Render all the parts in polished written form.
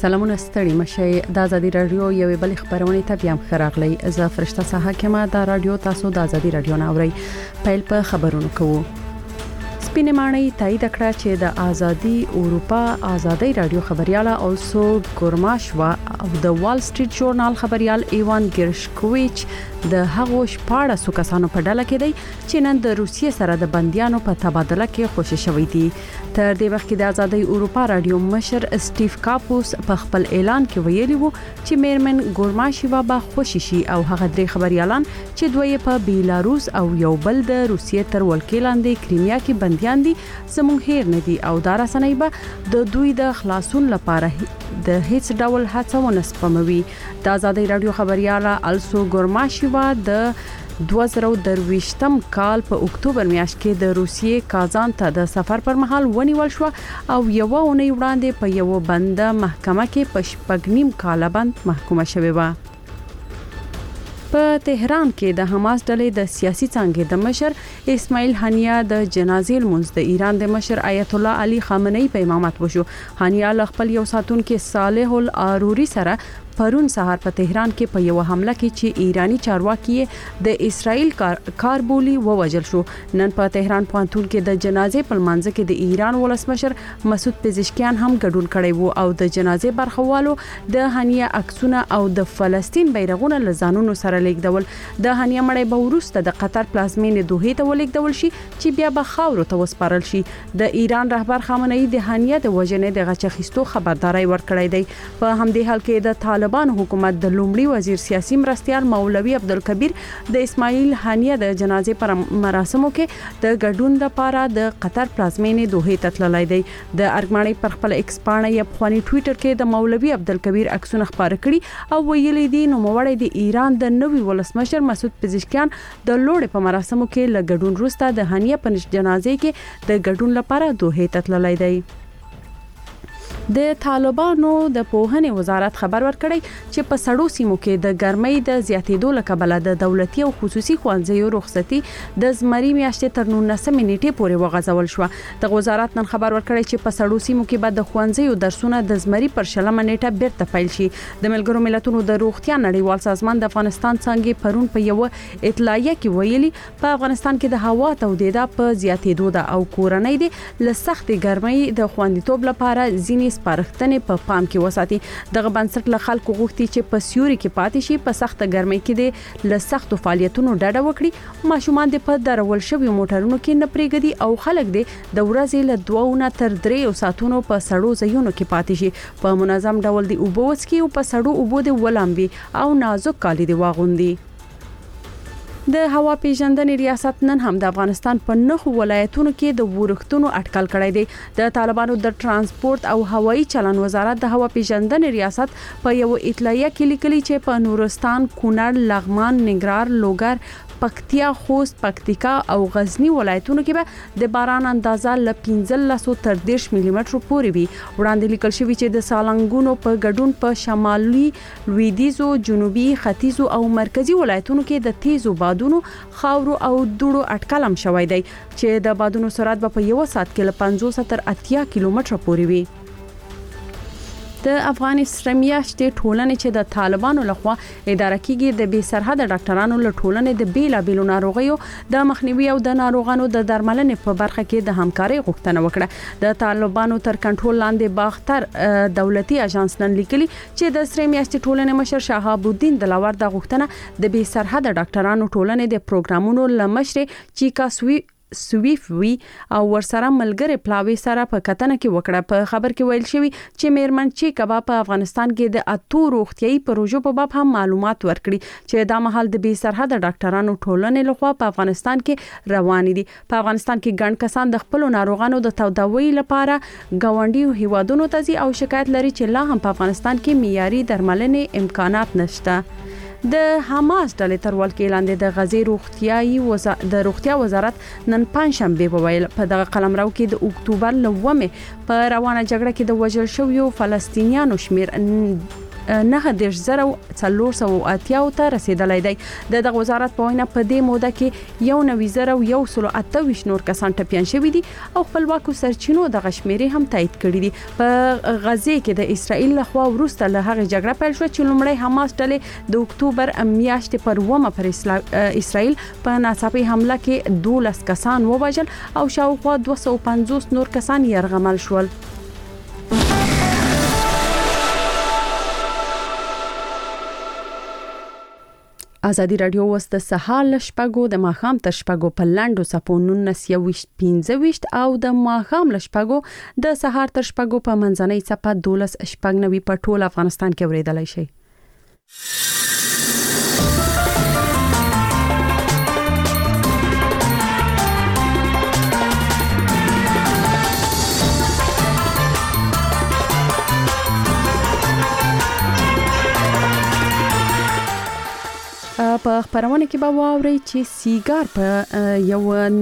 سلامونه ستړي مشي د ازادي رادیو یوې بل خبرونه ته بیا مخراغلی زه فرشته ساحه کما د رادیو تاسو د ازادي رادیو ناوړي پیل په خبرونو کوو. سپینې ماڼۍ تایید کړه چې د ازادي اروپا ازادي رادیو خبرياله اولسو ګورماشوا او د وال سټریټ ژورنال خبريال ایوان ګرشکوویچ د هغو شپاړه سو کسانو په ډله کې دی چې نن د روسیې سره د بنديانو په تبادله کې خوشی شوې دي. تر دې وخت کې د ازادي اروپا رادیو مشر سټیف کاپوس په خپل اعلان کې ویلي وو چې میرمن ګورماشوا به خوشی شي او هغه درې خبريالان چې دوی په بیلاروس او یو بل د روسیې تر ولکې لاندې کریمیا کې بنديان دي زموږ هیر نه دي او دا رسنۍ به د دوی د خلاصون لپاره د هیڅ ډول هڅه ونه سپموي. د ازادي رادیو خبرياله السو ګورماشوا د 2023م کال په اکتوبر میاشت کې د روسیې کازان ته د سفر پر مهال ونیول شو او یو اونۍ وړاندې په یو بند محکمه کې په شپږنیم کال باندې محکومه شوې و. په تهران کې د حماس ډلې د سیاسي څنګه د مشر اسماعیل هانیه د جنازې لمونځ د ایران د مشر آیت الله علي خامنه‌ای په امامت وشو. هانیه خپل یو ساتونکو صالح العاروري سره پرون سهار په تهران کې په یو حمله کې چې ایرانی چارواکي د اسرائیل کاربولي ووجل شو. نن په تهران پوهنتون کې د جنازې په منځ کې د ایران ولسمشر مسعود پزشکیان هم ګډون کړي وو او د جنازې برخوالو د هانیه عکسونه او د فلسطین بیرغونه لزانونو سره لیکدول. د هانیه مړی به ورسته د قطر پلازمینې دوحې ته ولیکدول شي چې بیا به خاورو ته وسپارل شي. د ایران رهبر خامنه‌ای د هانیه د وژنې د غچخیستو خبرداري ورکړې دی. په همدې حال کې د طالبان حکومت د لومړي وزیر سیاسي مرستيال مولوي عبدالکبیر د اسماعیل هانیه د جنازې پر مراسمو کې د ګډون لپاره د قطر پلازمینې دوحې ته تللی دی. د ارګماني پر خپل ایکس پاڼه یا په ټوئیټر کې د مولوي عبدالکبیر عکسونه خبر کړي او ویلي دي نو موړی د ایران د نوي ولسمشر مسعود پزشکیان د لوړ په مراسمو کې ل ګډون وروسته د هانیه په جنازې کې د ګډون لپاره دوحې ته تللی دی. د طالبانو د پوهنې وزارت خبر ورکړی چې په سړو سیمو کې د ګرمۍ د زیاتېدو لکبله د دولتي او خصوصي ښوونځیو رخصتي د زمري میاشتې تر 19 نیټې پورې وغځول شو. د وزارت نن خبر ورکړی چې په سړو سیمو کې به د ښوونځیو درسونه د زمري پر شلمه نیټه بیرته پیل شي. د ملګرو ملتونو د روغتیا نړیوال سازمان د افغانستان څنګه پرون په یو اطلاعیه کې ویلي په افغانستان کې د هوا تودوخه په زیاتېدو ده او کورنۍ د لسختې ګرمۍ د خوندیتوب لپاره ځینې سپارښتنې په پام کې وساتي. دغه بنسټ له خلکو غوښتي چې په سیوري کې پاتې شي، په سخته ګرمۍ کې د لسختو فعالیتونو ډډه وکړي، ماشومان د په درول شوی موټرونو کې نه پریږدي او خلک د ورځې له 2 تر 3 ساعتونو په سړو ځایونو کې پاتې شي. په منظم ډول د اوبو وڅکي او په سړو اوبو د ولامبي او نازک کالي دی واغوندي. د هوا پیژندنې ریاست نن هم د افغانستان په 9 ولایتونو کې د ورښتونو اټکل کړی دی. د طالبانو د ترانسپورت او هوایي چلن وزارت د هوا پیژندنې ریاست په یو اطلاعیه کې لیکلي چې په نورستان، کونړ، لغمان، ننګرهار، لوګر، پکتیا، خوست، پکتیکا او غزنی ولایتونو کې به د باران اندازه ل 15 تر 10 ملي متر پورې وي. وړاندې لیکل شوی چې د سالنګونو په ګډون په شمالي، لویدیځو، جنوبي، ختیځو او مرکزی ولایتونو کې د تیزو بادونو، خاورو او دوړو اټکل هم شوی دی چې د بادونو سرعت به په یو ساعت کې ل 50 تر 80 کیلومتر پورې وي. د افغانستان میاشتې ټولنې چې د طالبانو لخوا اداره کیږي د بې سرحده ډاکټرانو له ټولنې د بیلابېلو ناروغیو د مخنیوي او د ناروغانو د درملنې په برخه کې د همکارۍ غوښتنه وکړه. د طالبانو تر کنټرول لاندې باختر دولتي اژانس نن لیکلي چې د سری میاشتې ټولنې مشر شهاب الدین دلاور د غوښتنه د بې سرحده ډاکټرانو ټولنې د پروګرامونو لمشر چیکا سویف وی او ورسره ملګری پلاوی سره په کتنه کې وکړه. په خبر کې ویل شوی چې میرمن چیکا په افغانستان کې د اتو روغتيایي پروژو په باب هم معلومات ورکړي چې دا مهال د بې سرحده ډاکټرانو ټولنې لخوا په افغانستان کې روان دي. په افغانستان کې ګڼ کسان د خپل ناروغانو د تداوی لپاره ګاونډي هیوادونو ته ځي او شکایت لري چې لا هم په افغانستان کې معیاري درملنې امکانات نشته. د حماس ډلې تر ولکې لاندې د غزې روغتیا وزارت نن پنځشنبه وویل په دغه قلمرو کې د اکتوبر 9 په روانه جګړه کې د وژل شویو فلسطینیانو شمیر 9,480 ته رسیدلی دی. د وزارت په وینا په دې موده کې 1,128 نور کسان ټپیان شوي دي او خپلواکو سرچینو د غشمیري هم تایید کړی دي. په غزه کې د اسرائیل لخوا وروسته له هغه جګړه پیل شو چې لومړی حماس ډلې د اکتوبر میاشتې پر 1 پر اسرائیل په ناڅاپي حمله کې 12 کسان ووژل او شاوخوا 250 نور کسان یرغمل شول. ازادي رادیو واست سهال شپږو د ماخام تر شپږو په لاندو سپو 19:15 او د ماخام شپږو د سهار تر شپږو په منځنۍ سپه 12:90 په ټول افغانستان کې اوریدلای شي. په خبرونه کې به واوري چې سیګار په یو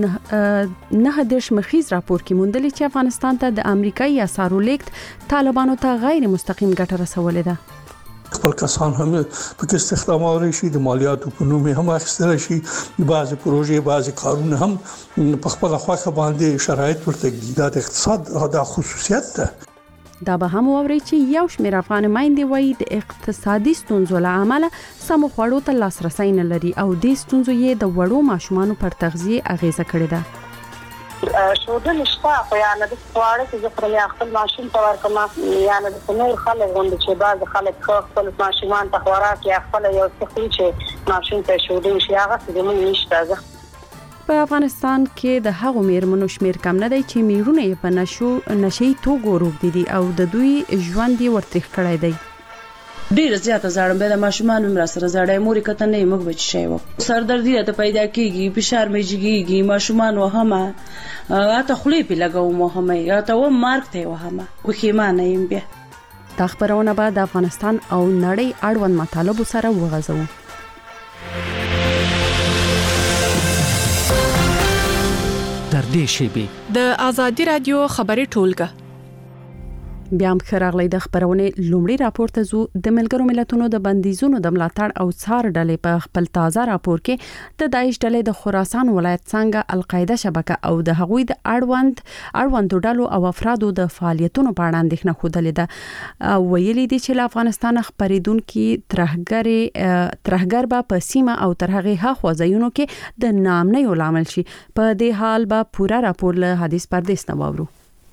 9 مخیز راپور کې موندل چې افغانستان ته د امریکایي اسعارو لیږد طالبانو ته غیر مستقیم ګټه رسولې ده. خپل کسان هم په استخدامول شي، د مالیاتو په نوم هم اخیستل شي، بعضي پروژې بعضي کارونه هم په خپل خواخه باندې شرایط ورته دي. د اقتصاد دا خصوصیت ده. دا به هم ووري چې یو شمېر افغان مایندې وایي د اقتصادي ستونزو له امله سمو خوړو ته لاسرسي نه لري او د ستونزو یې د وړو ماشومانو پر تغذیه اغیزه کړې ده. شودل شپه خو یا نه د خواړه چې خپل یا خپل ماشوم ته ورکوم یا نه د نور خلک غوند چې بعض خلک خپل ماشومان ته خوراک یا خپل یو څه چې ماشوم ته شودل شي هغه څه زموږ نشته. په افغانستان کې د هغو میرمنو شمیر کم نه دی چې میرونه په نشي توګو روغ دي او د دوی ژوند یې ورتریخ کړی دی. ډیر زیاته زړم به د ماشومان مر سره زړای مورې کته نه موږ بچ شي وو سردردی ته پیدا کیږي فشار میږي ماشومان وهمه اته خلی په لګاو مهمه یا ته و مارک ته وهمه وخیمانه يم بیا. دا خبرونه به د افغانستان او نړۍ اړوند مطالبه سره وغځو. در دې شیبه د ازادي رادیو خبري ټولګه بیا هم خراغلی د خبرونه لومړی راپور ته زو د ملګرو ملتونو د بندیزونو د ملاتړ او څار ډلې په خپل تازه راپور کې د داعش ډلې د خراسان ولایت څنګه القاعده شبکه او د هغوی د اړوند ډلو او افرادو د فعالیتونو په اړه اندېښنه خوده ده. ویلي دي چې افغانستان خبرېدونکو ترهګر به په سیمه او تر هغه هغه ځایونو کې د نامنۍ لامل شي. په دې حال به پورا راپور له حدیث پردیس نه واورو.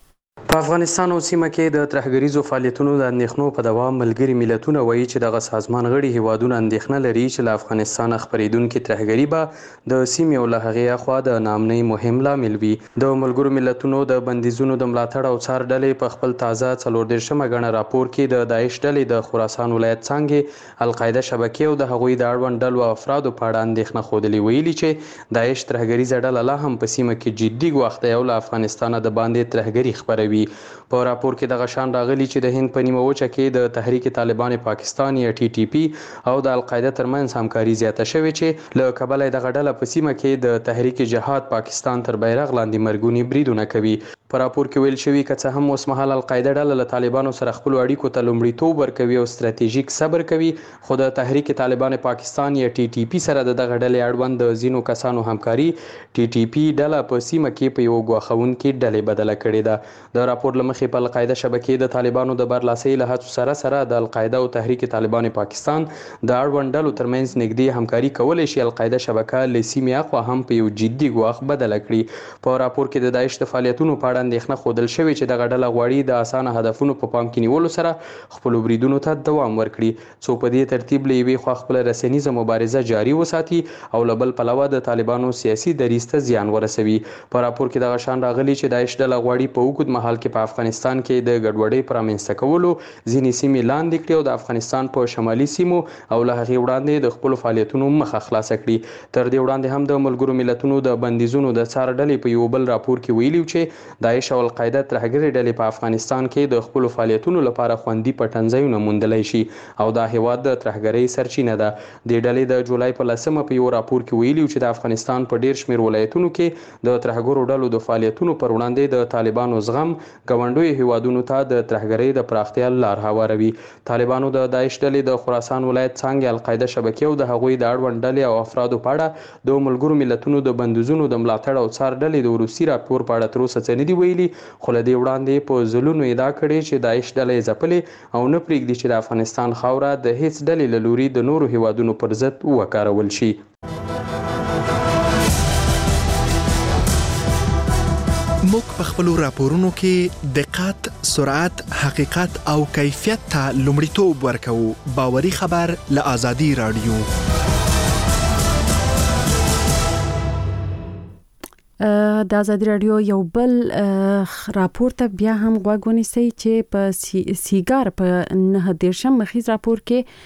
په افغانستان او سیمه کې د ترهګریزو فعالیتونو د اندېښنو په دوام ملګري ملتونه وایي چې دغه سازمان غړي هیوادونه اندېښنه لري چې له افغانستان خبرېدونکو ترهګری به د سیمې او له هغې اخوا د نامنۍ مهم لامل وي. د ملګرو ملتونو د بندیزونو د ملاتړ او څار ډلې په خپل تازه 14 غڼه راپور کې د داعش ډلې د خراسان ولایت څنګه القاعده شبکې او د هغوی د اړوند ډلو او افرادو په اړه اندېښنه خوده ویلي چې داعش ترهګریزه ډله لا هم په سیمه کې جدي وخت یو له افغانستان د باندې ترهګری خبروي. په راپور کې د غشان راغلي چې د هند په نیمه وچه کې د تحریک طالبان پاکستان یا TTP او د القاعده ترمنځ همکاري زیاته شوې چې له کبله د غډله په سیمه کې د تحریک جهاد پاکستان تر بیرغ لاندې مرګونی بریدونه کوي. په راپور کې ویل شوی که څه هم اوس مهال القاعده ډله له طالبانو سره خپل اړیکو ته لومړیتوب ورکوي او ستراتیژیک صبر کوي، خو د تحریک طالبان پاکستان یا TTP سره د دغه ډلې اړوند د ځینو کسانو همکاري TTP ډله په سیمه کې په یو غواخونکې ډلې بدله کړې ده. د راپور لمخې په القاعده شبکې د طالبانو د برلاسۍ له هڅو سره د القاعده او تحریک طالبان پاکستان د اړوند ډلو ترمنځ نږدې همکاري کولای شي القاعده شبکه له سیمې اخوا هم په یو جدي غواخ بدله کړي. په راپور کې د داعش د فعالیتونو په اړه اندېښنه خوده شوې چې دغه ډله غواړي د اسانه هدفونو په پام کې نیولو سره خپل بریدونو ته دوام ورکړي، څو په دې ترتیب له یوې خوا خپل رسنیزه مبارزه جاري وساتي او له بل پلوه د طالبانو سیاسي دریځ ته زیان ورسوي. په راپور کې دغه شان راغلي چې داعش ډله غواړي په اوږد مهال کې په افغانستان کې د ګډوډۍ پر رامنځته کولو ځینې سیمې لاندې کړي او د افغانستان په شمالي سیمو او له هغې وړاندې د خپلو فعالیتونو مخه خلاصه کړي. تر دې وړاندې هم د ملګرو ملتونو د بندیزونو د څار ډلې په یو بل راپور کې ویلي چې داعش او القاعده ترهګرې ډلې په افغانستان کې د خپلو فعالیتونو لپاره خوندي پټنځایونه موندلی شي او دا هیواد د ترهګرۍ سرچینه ده. د ډلې د جولای په 10 په یو راپور کې ویلي چې د افغانستان په ډیر شمېر ولایتونو کې د ترهګرو ډلو د فعالیتونو پر وړاندې د طالبانو زغم هم ګاونډیو هیوادونو ته د ترهګرۍ د پراختیا لار هواروي. طالبانو د داعش ډلې د خراسان ولایت څانګې القاعده شبکې او د هغوی د اړوند ډلې او افرادو په اړه د ملګرو ملتونو د بندیزونو د ملاتړ او څار ډلې د وروستي راپور په اړه تر اوسه څه نه دي ویلي، خو له دې وړاندې په ځلونو ادعا کړې چې داعش ډله یې ځپلې او نه پرېږدي چې د افغانستان خاوره د هیڅ ډلې له لوري د نورو هیوادونو پر ضد وکارول شي. موږ په خپلو راپورونو کې دقت، سرعت، حقیقت او کیفیت ته لومړیتوب ورکوو. باوري خبر له آزادي رادیو. د آزادي رادیو یو بل راپور ته بیا هم غوږ ونیسئ چې په سیګار په 9 مخیز راپور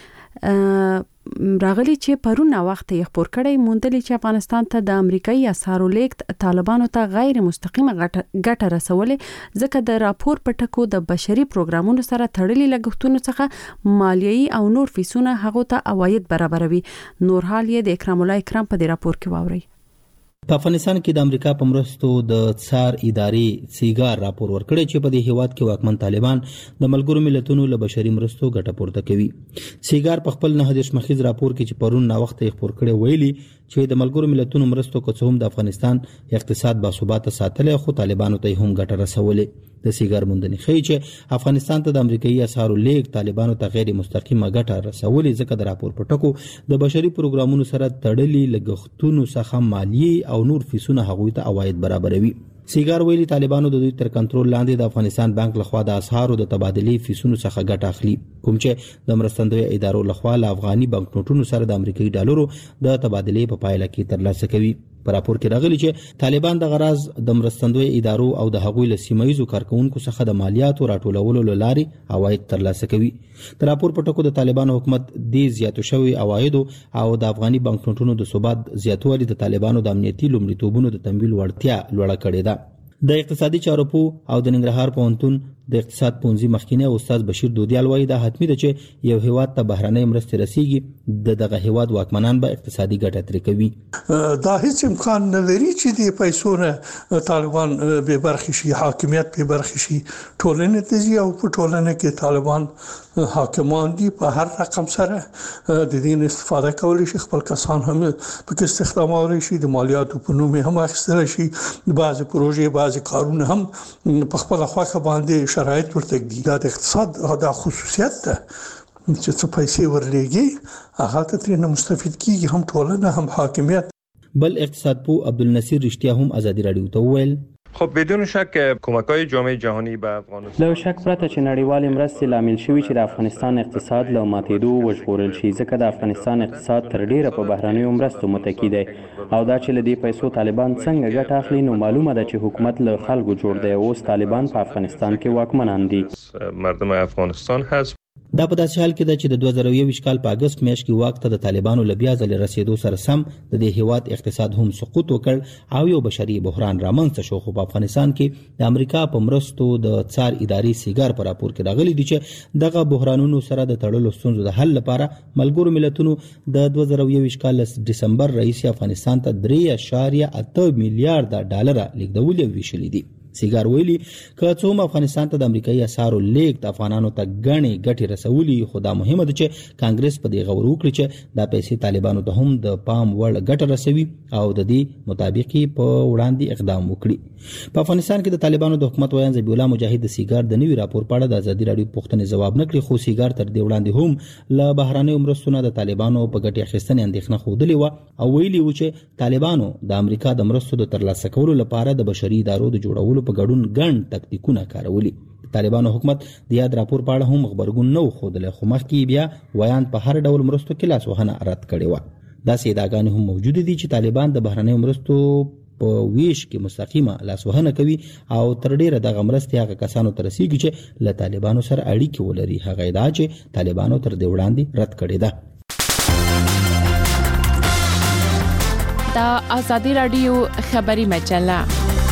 کې راغلی چې پرونه وخت یې خبر کړی موندلی چې افغانستان ته د امریکایي اسعارو لیږد طالبانو ته غیر مستقیمه ګټه رسولې، ځکه د راپور په ټکو د بشري پروګرامونو سره تړلي لګښتونو څخه مالیايي او نور فیسونه هغه ته عواید برابروي. نور حال یې د اکرام الله اکرام په دې راپور کې واوري. په افغانستان کې د امریکا په مرستو د څار ادارې سیګار راپور ورکړی چې په دې هیواد کې واکمن طالبان د ملګرو ملتونو له بشري مرستو ګټه پورته کوي. سیګار په خپل 9 مخیز راپور کې چې پرون نا وخت یې خبر کړی ویلي چې د ملګرو ملتونو مرستو که څه هم د افغانستان اقتصاد باثباته ساتلی، خو طالبانو ته هم ګټه رسولې. د سیګار موندنې ښیي چې افغانستان ته د امریکایي اسعارو لیږد طالبانو ته غیر مستقیمه ګټه رسولې، ځکه د راپور په ټکو د بشري پروګرامونو سره تړلي لګښتونو څخه مالیې او نور فیسونه هغوی ته عواید برابروي. سیګار ویلي طالبانو د دوی تر کنټرول لاندې د افغانستان بانک لخوا د اسعارو د تبادلې فیسونو څخه ګټه اخلي، کوم چې د مرستندوی ادارو لخوا له افغاني بانک نوټونو سره د امریکایي ډالرو د تبادلې په پایله کې ترلاسه کوي. په راپور کې راغلی چې طالبان د غراض د مرستندوی ادارو او د هغوی له سیمایزو کارکونکو څخه د مالیاتو راټولولو لارې عواید ترلاسه کوي. د راپور په ټکو د طالبانو حکومت د زیاتو شوی عوایدو او د افغاني بانک نوټونو د ثبات زیاتوالي د طالبانو د امنیتي لومړیتوبونو د تمویل وړتیا لوړه کړې ده. د اقتصادي چارو پو او د ننګرهار پوهنتون د اقتصاد پونځي مخکینی استاد بشیر دودیال وایي دا حتمی ده چې یو هیواد ته بهرنۍ مرستې رسیږي، دغه هیواد واکمنان به اقتصادي ګټه ترې کوي. دا هیڅ امکان نه لري چې د پیسو نه طالبان به برخه شي، حاکمیت به برخه شي. ټولنه ته او په ټولنه کې طالبان حاکمان دي، په هر رقم سره د دې استفاده کولی شي، خپل کسان هم په استخدامولای شي، د مالیاتو په نوم هم اخیستل شي، بعض پروژې بعض کارونه هم په خپل خواخه باندې شرایط ورته دي. دا د اقتصاد دا خصوصیت ده چې څه پیسې ورلېږي هغه ته ترې مستفید کیږي، هم ټولنه هم حاکمیت. بل اقتصاد پو عبدالنصیر رشتیا هم آزادی رادیو ته وویل خب بدون شک کمک‌های جامعه جهانی به افغانستان له شک پرته چې نړیوال مرستې لامل شوي چې د افغانستان اقتصاد له ماتېدو وژغورل شي، ځکه د افغانستان اقتصاد تر ډیره په بهرنیو مرستو متکی دی او دا چې له دې پیسو طالبان څنګه ګټه اخلي، نو معلومه ده چې حکومت له خلکو جوړ دی. اوس طالبان په افغانستان کې واکمنان دي. مردم افغانستان هست. دا په داسې حال کې ده چې د 2021 کال په اگست میاشت کې واک ته د طالبانو له بیا ځلې رسیدو سره سم د دې هیواد اقتصاد هم سقوط وکړ او یو بشري بحران رامنځته شو. خو په افغانستان کې د امریکا په مرستو د څار ادارې سیګار په راپور کې راغلي دي چې دغه بحرانونو سره د تړلو ستونزو د حل لپاره ملګرو ملتونو د 2021 کال ډسمبر رئیس افغانستان ته 3.8 میلیارډ ډالر لیږدول ویشلي دي. سیګار ویلي که څو افغانستان ته د امریکایي اسعارو لیږد افغانانو ته غني ګټي رسولي، خو دا مهمه ده چې کانګرس په دې غور وکړي چې دا پیسې طالبانو ته هم د پام وړ ګټه رسوي او د دې مطابق په وړاندې اقدام وکړي. په افغانستان کې د طالبانو د حکومت ویان ذبیح الله مجاهد د سیګار د نوي راپور په اړه د آزادي رادیو پوښتنې ځواب نه کړي، خو سیګار تر دې وړاندې هم له بهرنیو مرستو د طالبانو په ګټې اخیستنې اندېښنه ښودلې وه او ویلي و چې طالبانو د امریکا د مرستو د ترلاسه کولو لپاره د بشري ادارو د جوړولو په ګډون ګڼ تکتیکونه کارولي. طالبانو حکومت د یاد راپور په اړه هم خبرګون نه ښودلی، خو مخکې بیا ویان په هر ډول مرستو کې لاسوهنه رد کړې وه. داسې ادعاګانې هم موجودې دي چې طالبان د بهرنیو مرستو په ویش کې مستقیمه لاسوهنه کوي او تر ډیره دغه مرستې هغه کسانو ته رسیږي چې له طالبانو سره اړیکې ولري. هغه ادعا چې طالبانو تر دې وړاندې رد کړې ده. د آزادی رادیو خبری مجله.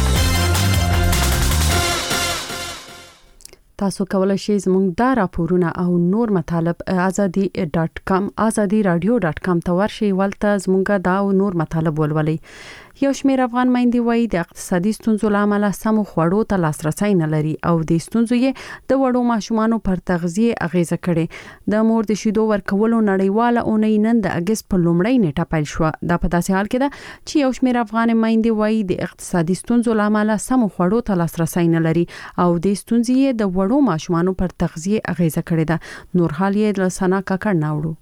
تاسو کولای شئ زموږ دا راپورونه او نور مطالب azadi.com azadi radio.com ته ورشئ، ولته زموږ دا او نور مطالب ولولئ. یو شمېر افغان میندې وایي د اقتصادي ستونزو لامل سمو خوړو ته لاسرسي نه لري او د ستونزو یې د وړو ماشومانو پر تغذیه اغیزه کړي. د مور د شیدو ورکولو نړیواله اونۍ نن د اگست په لومړۍ نیټه پیل شو. دا په داسې حال کې ده چې یو شمېر افغان میندې وایي د اقتصادي ستونزو لامل سمو خوړو ته لاسرسي نه لري او د ستونزې یې د وړو ماشومانو پر تغذیه اغیزه کړې ده. نور حال یې له سنا کاکړ ناوړو.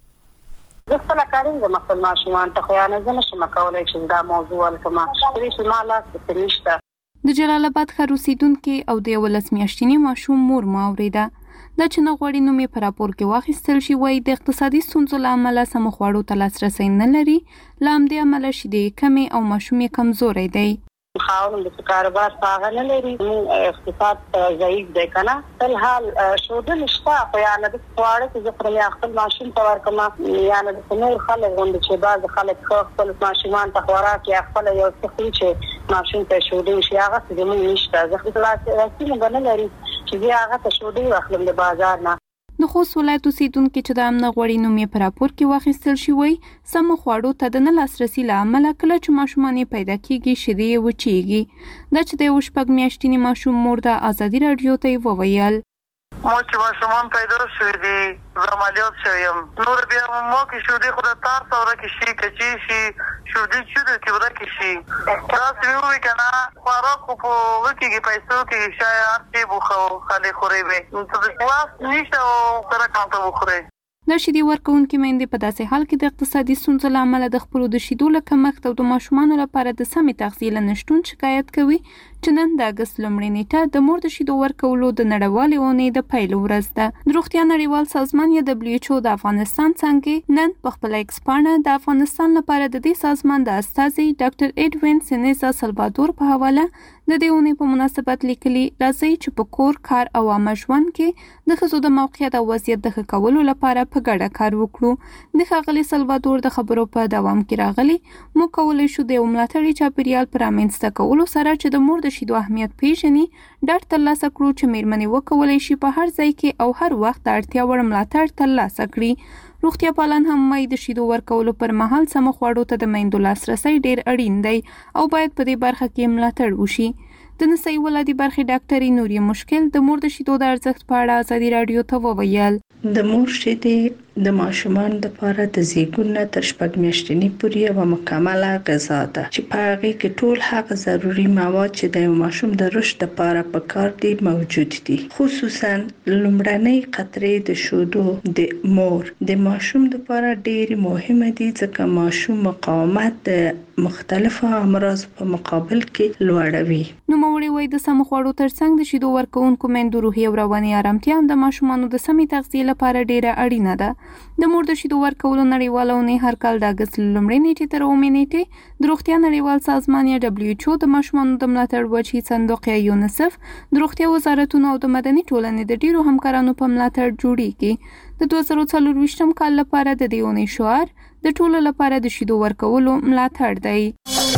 زه خپل کارین د خپل ماشومان ته خو نه نشم کولای چې دا موضوع ولکم چې مالا څه نشته. د جلال آباد ښار اوسیدونکو او د 11 میاشتنی ماشوم مور ما اوریده د چې نه غوړي نومې په راپور کې واخیستل شي وایي د اقتصادي ستونزو لامل سم خوړو ته لاسرسي نه لري لامل عمل شیدې کمې او ماشوم یې کمزوري دی. خاون د کاروبار څنګه نه لري اقتصاد ضعیف دی کنه تل حال شوده نشته خو یا نه د خواړه چې زه خپل ماشوم ته ورکم یا نه د نور خلک غوند چې بعض خلک خپل ماشومان ته خوراک یا خپل یو څه چې ماشوم ته شوده شي هغه څه زموږ نشته. زه خپل راځي نه لري چې هغه ته شوده واخلم د بازار نه. د خوست ولایت اوسیدونکو چې د امن غوړي نومې په راپور کې واخیستل شي وایي سم خوړو ته د نه لاسرسي لامل کله چې ماشومان پیدا کیږي شیدې وچیږي. دا چې د یو شپږ میاشتنی ماشوم مور د ازادي رادیو ته وویل مو چې ماشومان پیدا شوي دي عملیات شویم نور بیا مو کې شودې خو د تار سره کې شي کچي شي شودې چې د کبره کې شي دا سوي کنه خوراک په وکیږي پیسو کې شاید ارتي بوخو خالي خوري وي نو څه واس نشته او سره کانته وخوري. د شیدې ورکوونکو میندې په داسې حال کې د اقتصادي ستونزو لامل د خپل د شیدو له کمښت او د ماشومانو لپاره د سمې تغذیې نشټون شکایت کوي چې نن د اگست لومړۍ نیټه د مور د شیدو ورکولو د نړیوالې اونۍ د پیل ورځ ده. د روغتیا نړیوال سازمان یا WHO د افغانستان څنګه نن په خپل ایکسپانه د افغانستان لپاره د دې سازمان د استاذي ډاکټر اډوین سینیزا سلوادور په حواله د دې اونۍ په مناسبت لیکلي راځي چې په کور کار او عامه ژوند کې د ښځو د موقعیت او وضعیت د ښه کولو لپاره په ګډه کار وکړو. د ښاغلي سلوادور د خبرو په دوام کې راغلي مو کولای شو د ملاتړي چاپیریال پر رامنځته کولو سره چې د مور د شیدو اهمیت پیژني ډاډ ترلاسه کړو چې میرمنې وکولای شي په هر ځای کې او هر وخت د اړتیا وړ ملاتړ ترلاسه کړي. روغتیا پالان هم وايي د شیدو ورکولو پر مهال سم خوړو ته د میندو لاسرسي ډیر اړین دی او باید په دې برخه کې ملاتړ وشي. د نسایي ولادي برخې ډاکټري نوري مشکل د مور د شیدو د ارزښت په اړه ازادي رادیو ته وویل د مور شیدې د ماشومان لپاره د زیږون نه تر شپږ میاشتنی پورې یوه مکمله غذا ده چې په هغه کې ټول هغه ضروري مواد چې د ماشوم د رشد لپاره پکار دي موجود دي. خصوصا لومړنۍ قطرې د شیدو د مور د ماشوم لپاره ډېر مهمه دي ځکه ماشوم مقاومت د مختلفو امراض په مقابل کې لوړوي. نو موري وای د سم خوړو ترڅنګ د شیدو ورکوونکو میندو روحي او رواني آرامتیا د ماشومانو د سمې تغذیې لپاره ډیره اړینه ده. د مور د شیدو ورکولو نړیواله اونۍ هر کال د اگست لومړۍ نیټې تر اومې نیټې د روغتیا نړیوال سازمان یا WHO د ماشومانو د ملاتړ وجهي صندوق یا یونیسف د روغتیا وزارتونو او د مدني ټولنې د ډیرو همکارانو په ملاتړ جوړیږي. د 2024 کال لپاره د دې اونۍ شعار د ټولو لپاره د شیدو ورکولو ملاتړ دی.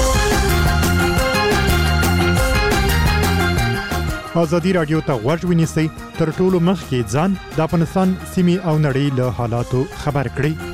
ازادي رادیو ته غوږ ونیسئ تر ټولو مخکې ځان د افغانستان سیمې او نړۍ له حالاتو خبر کړئ.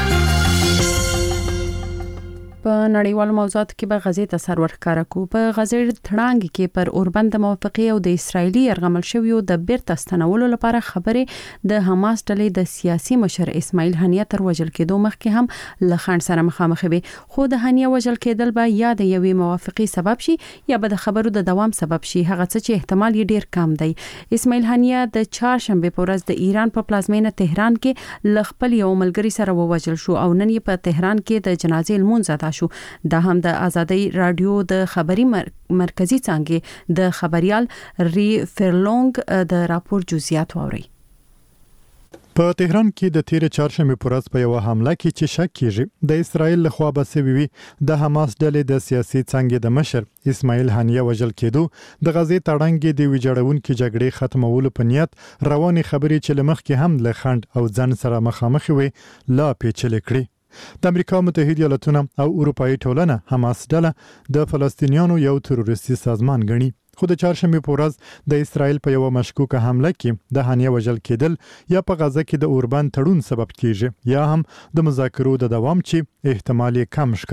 په نړیوالو موضوعاتو کې به غزې ته سر ورښکاره کوو. په غزې تړانګ کې پر اوربند موافقې او د اسرایلی یرغمل شویو د بیرته ستنولو لپاره خبرې د حماس ډلې د سیاسي مشر اسماعیل هنیه تر وژل کېدو مخکې هم له خنډ سره مخامخ وي. خو د هنیه وژل کېدل به یا د یوې موافقې سبب شي یا به د خبرو د دوام سبب شي، هغه څه چې احتمال یې ډیر کم دی. اسماعیل هنیه د چهارشنبه په ورځ د ایران په پلازمینه تهران کې ل خپل یو ملګری سره ووژل شو او نن یې په تهران کې د جنازې لمونځ ادا شو. دا هم د ازادي رادیو د خبري مرکزی څنګه د خبريال ری فرلونګ د راپور جزئیات ووري. په تهران کې د تیر چهارشنبه په ورځ په یو حمله کې چې شک کیږي د اسرایل لخوا بسوي وي د حماس ډلې د سیاسي څنګه د مشر اسماعیل هنیه وژل کېدو د غزې تړانګې د ویجاړونکو جګړې ختمولو په نیت رواني خبرې چې لمخ کې هم له خند او ځن سره مخامخ وي لا پیچلې کړې. د امریکا متحده ایالاتونه او اروپאי ټولنه حماس ډله د فلسطینیانو یو تروریستي سازمان ګڼي. خو د چهارشنبه په ورځ د اسرایل په یو مشکوکه حمله کې د هنیه وژل کېدل یا په غزه کې د اوربند تړون سبب کیږي یا هم د مذاکرو د دوام چې احتمال کم ښکاري.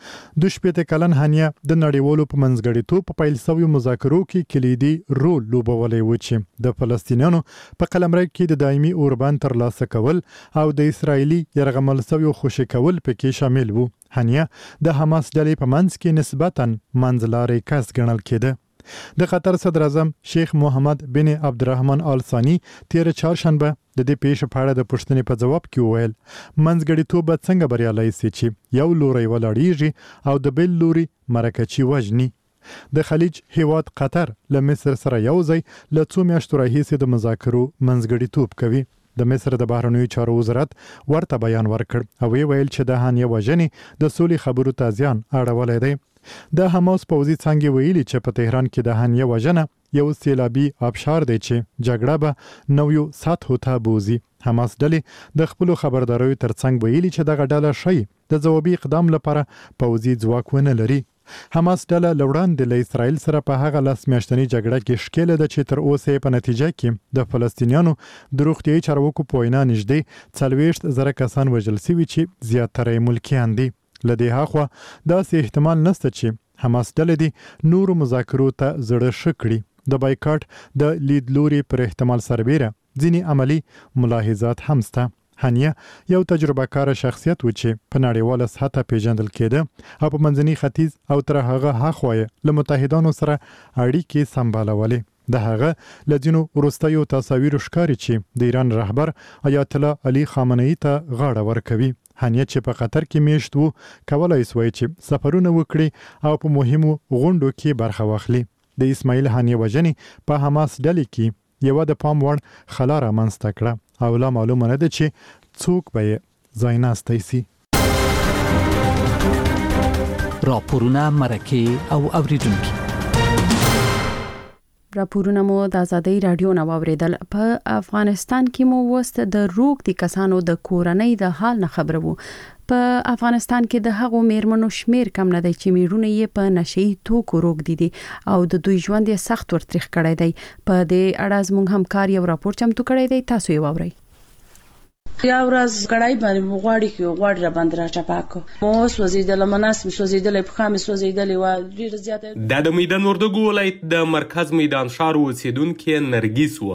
شپېته کلن هانیه د نړیوالو په منځګړیتوب په پیل شویو مذاکرو کې کلیدي رول لوبولی و چې د فلسطینیانو په قلمرو کې د دایمي اوربند ترلاسه کول او د اسرایلی یرغمل شویو خوشي کول پکې شامل وو. هانیه د حماس ډلې په منځ کې نسبتاً منځلاري کس ګڼل کېده. د قطر صدر اعظم شیخ محمد بن عبدالرحمن آل ثانی تیر چهارشنبه د دې پیښې په اړه د پوښتنې په جواب کې وویل منځګړیتوب به څنګه بریالی سي چې یو لوری ولاړیږي او د بل لوري مرکچي وژني. د خلیج هیواد قطر له مصر سره یو ځای له څو میاشتو راهیسې د مذاکرو منځګړیتوب کوي. د مصر د بهرنیو چارو وزارت ورته بیان ورکړ او ویل چې د هانیه وژنې د سولې خبرو ته زیان اړولی دی. د حماس پوځي څانګې ویلي چې په تهران کې د هانیه وژنه یو سیلابي آبشار دی چې جګړه به نویو سطحو ته بوزي. حماس ډلې د خپلو خبرداریو ترڅنګ ویلي چې دغه ډله ښیي د ځوابي اقدام لپاره پوځي ځواک ونه لري. حماس ډله له وړاندې له اسرائیل سره په هغه لس میاشتنۍ جګړه کې ښکېله ده چې تر اوسه په نتیجه کې د فلسطینیانو د روغتیایي چارواکو په وینا نږدې 40,000 کسان وژل شوي چې زیاتره یې ملکیان دي. له دې هاخوا داسې احتمال نشته چې حماس ډلې دې نورو مذاکرو ته زړه ښه کړي. د بایکاټ د لیدلوري پر احتمال سربیره ځینې عملی ملاحظات هم شته. هانیه یو تجربه کار شخصیت و چې په نړیواله سطحه پیژندل کېده او په منځني ختیځ او تر هغه هاخوا له متحدانو سره اړیکې سمبالولې. د هغه له ځینو وروستیو تصاویرو ښکاري چې د ایران رهبر آیت الله علي خامنه‌ای ته غاړه ورکوي. هانیه چې په قطر کې میشت وو کولای سوی چې سفرونه وکړي او په مهمو غونډو کې برخه واخلي. د اسماعیل هانیه وژنې په حماس ډلې کې یو د پام وړ خلا رامنځته کړه او لا معلومه نه ده چې څوک به یې ځای ناستی سي. راپورونه مرکه او اوریدونکي راپورونه مو د آزادۍ رادیو نه واوریدل. په افغانستان کې مو وست د روغتي کسانو د کورنۍ د حال نه خبرو. په افغانستان کې د هغو میرمنو شمیر کم نه دی چې میرونه یې په نشئی توکو روغ دي او د دوی ژوند یې سخت ورتریخ کړی دی. په دې اړه زموږ همکار یو راپور چمتو کړی دی، تاسو یې واورئ. یا ورځ غړای باندې غواړي را باندې را چپاکو مو سوځیدل مناسب سوځیدل په خامې سوځیدل و ډیر زیاته. د میدان وردګو ولایت د مرکز میدان شهر اوسیدونکو نرګیس و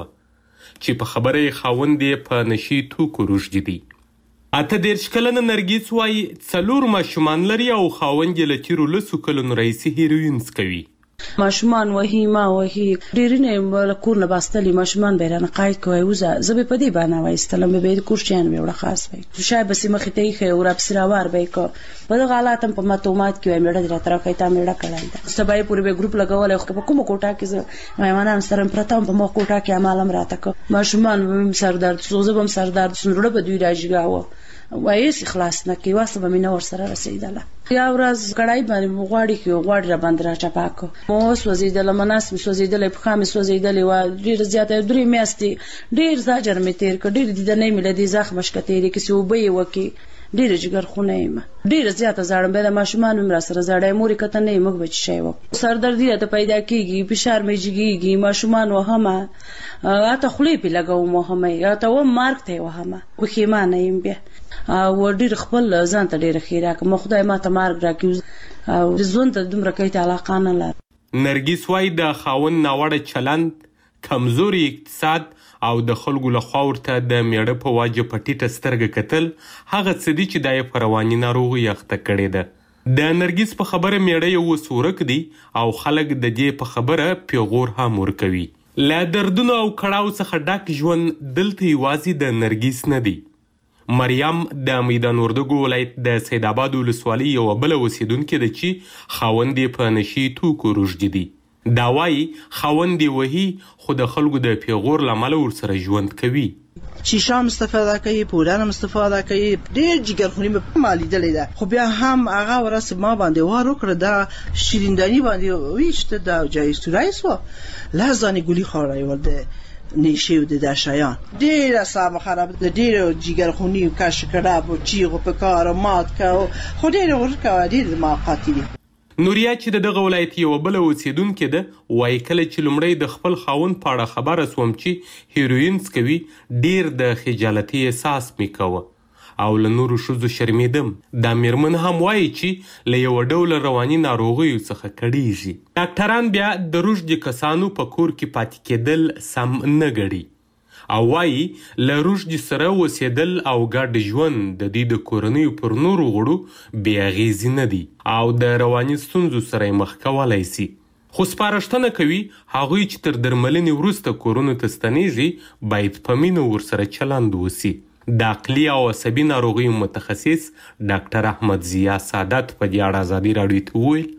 چې په خبره خاوندې په نشي توکو روږدي دي. اته دېرش کلنه نرګیس وایي 4 ماشومان لري او خاوند یې له تیرو 10 کلونو راهیسې هیروین څکوي. ماشومان وهي ما وهي ډیرینه کور نه باستلي ماشومان بیرانه قاید کوي وزه زبې په دې باندې وایستلم به کورشیان وړه خاص وي شاید بس مخې ته یې او را بسراوار به کو په دغه حالاتم په ماتومات کې مېړه درته راکې تا مېړه کړل سبای پورې به ګروپ لګول خو په کومه کوټه کې مېمانان سره پرتم په مخ کوټه کې عملم راته کو ماشومان سردار سوزبم سردار سنوره به دوی راځګاو وایس خلاص نه کی واسه به مینه ور سره رسیدله. یا ورځ غړای باندې غواړي را باندې را چپاکو مو سوځیدل مناسب سوځیدل په خامې سوځیدل و ډیر زیاته 3 میاشتې ډیر زاجر می تیر ک ډیر د نه ملي زخم مشکتېری کې سو به وکی ډیر جګر خونه یم ډیر زیاته زړم به د ماشومان مر سره زړای موري کته نه مګ بچ شي و سردردی ته پیدا کیږي فشار می جګیږي ماشومان وهمه اته خلی په لګاو مو همه یا ته و مارک ته وهمه وخیمانه یم بیا و ډیر خپل ځان ته ډیر خیره کوم خدای ما ته مارګ راکې او ځون ته دومره کوي علاقه نه لري. نرګیس وای د خاون ناوړه چلند کمزوري اقتصاد او د خلکو له خوا ورته د میړه په واجب پټیټه سترګه کتل هغه څه دي چې د رواني ناروغي اخته کړې ده. د نرګیس په خبره میړه یو سورک دی او خلک د دې په خبره پیغور هم ورکوي. له دردونو او کړاو څخه ډک ژوند دلته یوازې د نرګیس نه دی. مریم د میدان وردګو ولایت د سید آباد ولسوالۍ یو بل اوسیدونکې ده چې خاوند یې په نشي توکو روږدي دي. دا وایي خاوند یې وهي خو د خلکو د پیغور له امله ورسره ژوند کوي. شیشه هم استفاده کوي پوډر هم استفاده کوي ډېر جګرخوني په ما لیدلې ده خو بیا هم هغه ورځ ما باندې وار وکړه دا شیرینداني باندې ویشته دا جایستورای سو لازاني ګولي خورای ورده نیشیو د شایان ډیر اصاب خراب د ډیر جګرخونی کاش کړه او چیغو په کار مات کاو خو ډیر ورکا ډیر ما قاتلی. نوریا چې دغه ولایت یو بل اوسیدونکې ده وایي کله چې لومړی د خپل خاوند په اړه خبره سوم چې هیروین څکوي ډیر د خجالتي احساس مې کوه او له نورو ښځو شرمېدم. دا میرمن هم وایي چې له یوه ډوله رواني ناروغیو څخه کړېږي. ډاکټران بیا د روږدي کسانو په کور کې پاتې کېدل سم نه ګڼي او وایي له روږدي سره اوسېدل او ګډ ژوند د دوی د کورنیو پر نورو غړو بې اغېزې نه دي او د رواني ستونزو سره یې مخ کولی سي. خو سپارښتنه کوي هغوی چې تر درملنې وروسته کورونو ته ستنېږي باید په مینه ورسره چلند وسي. د عقلي او عصبي ناروغیو متخصص ډاکټر احمد ضیا سعادت په دې اړه ازادي راډیو ته وویل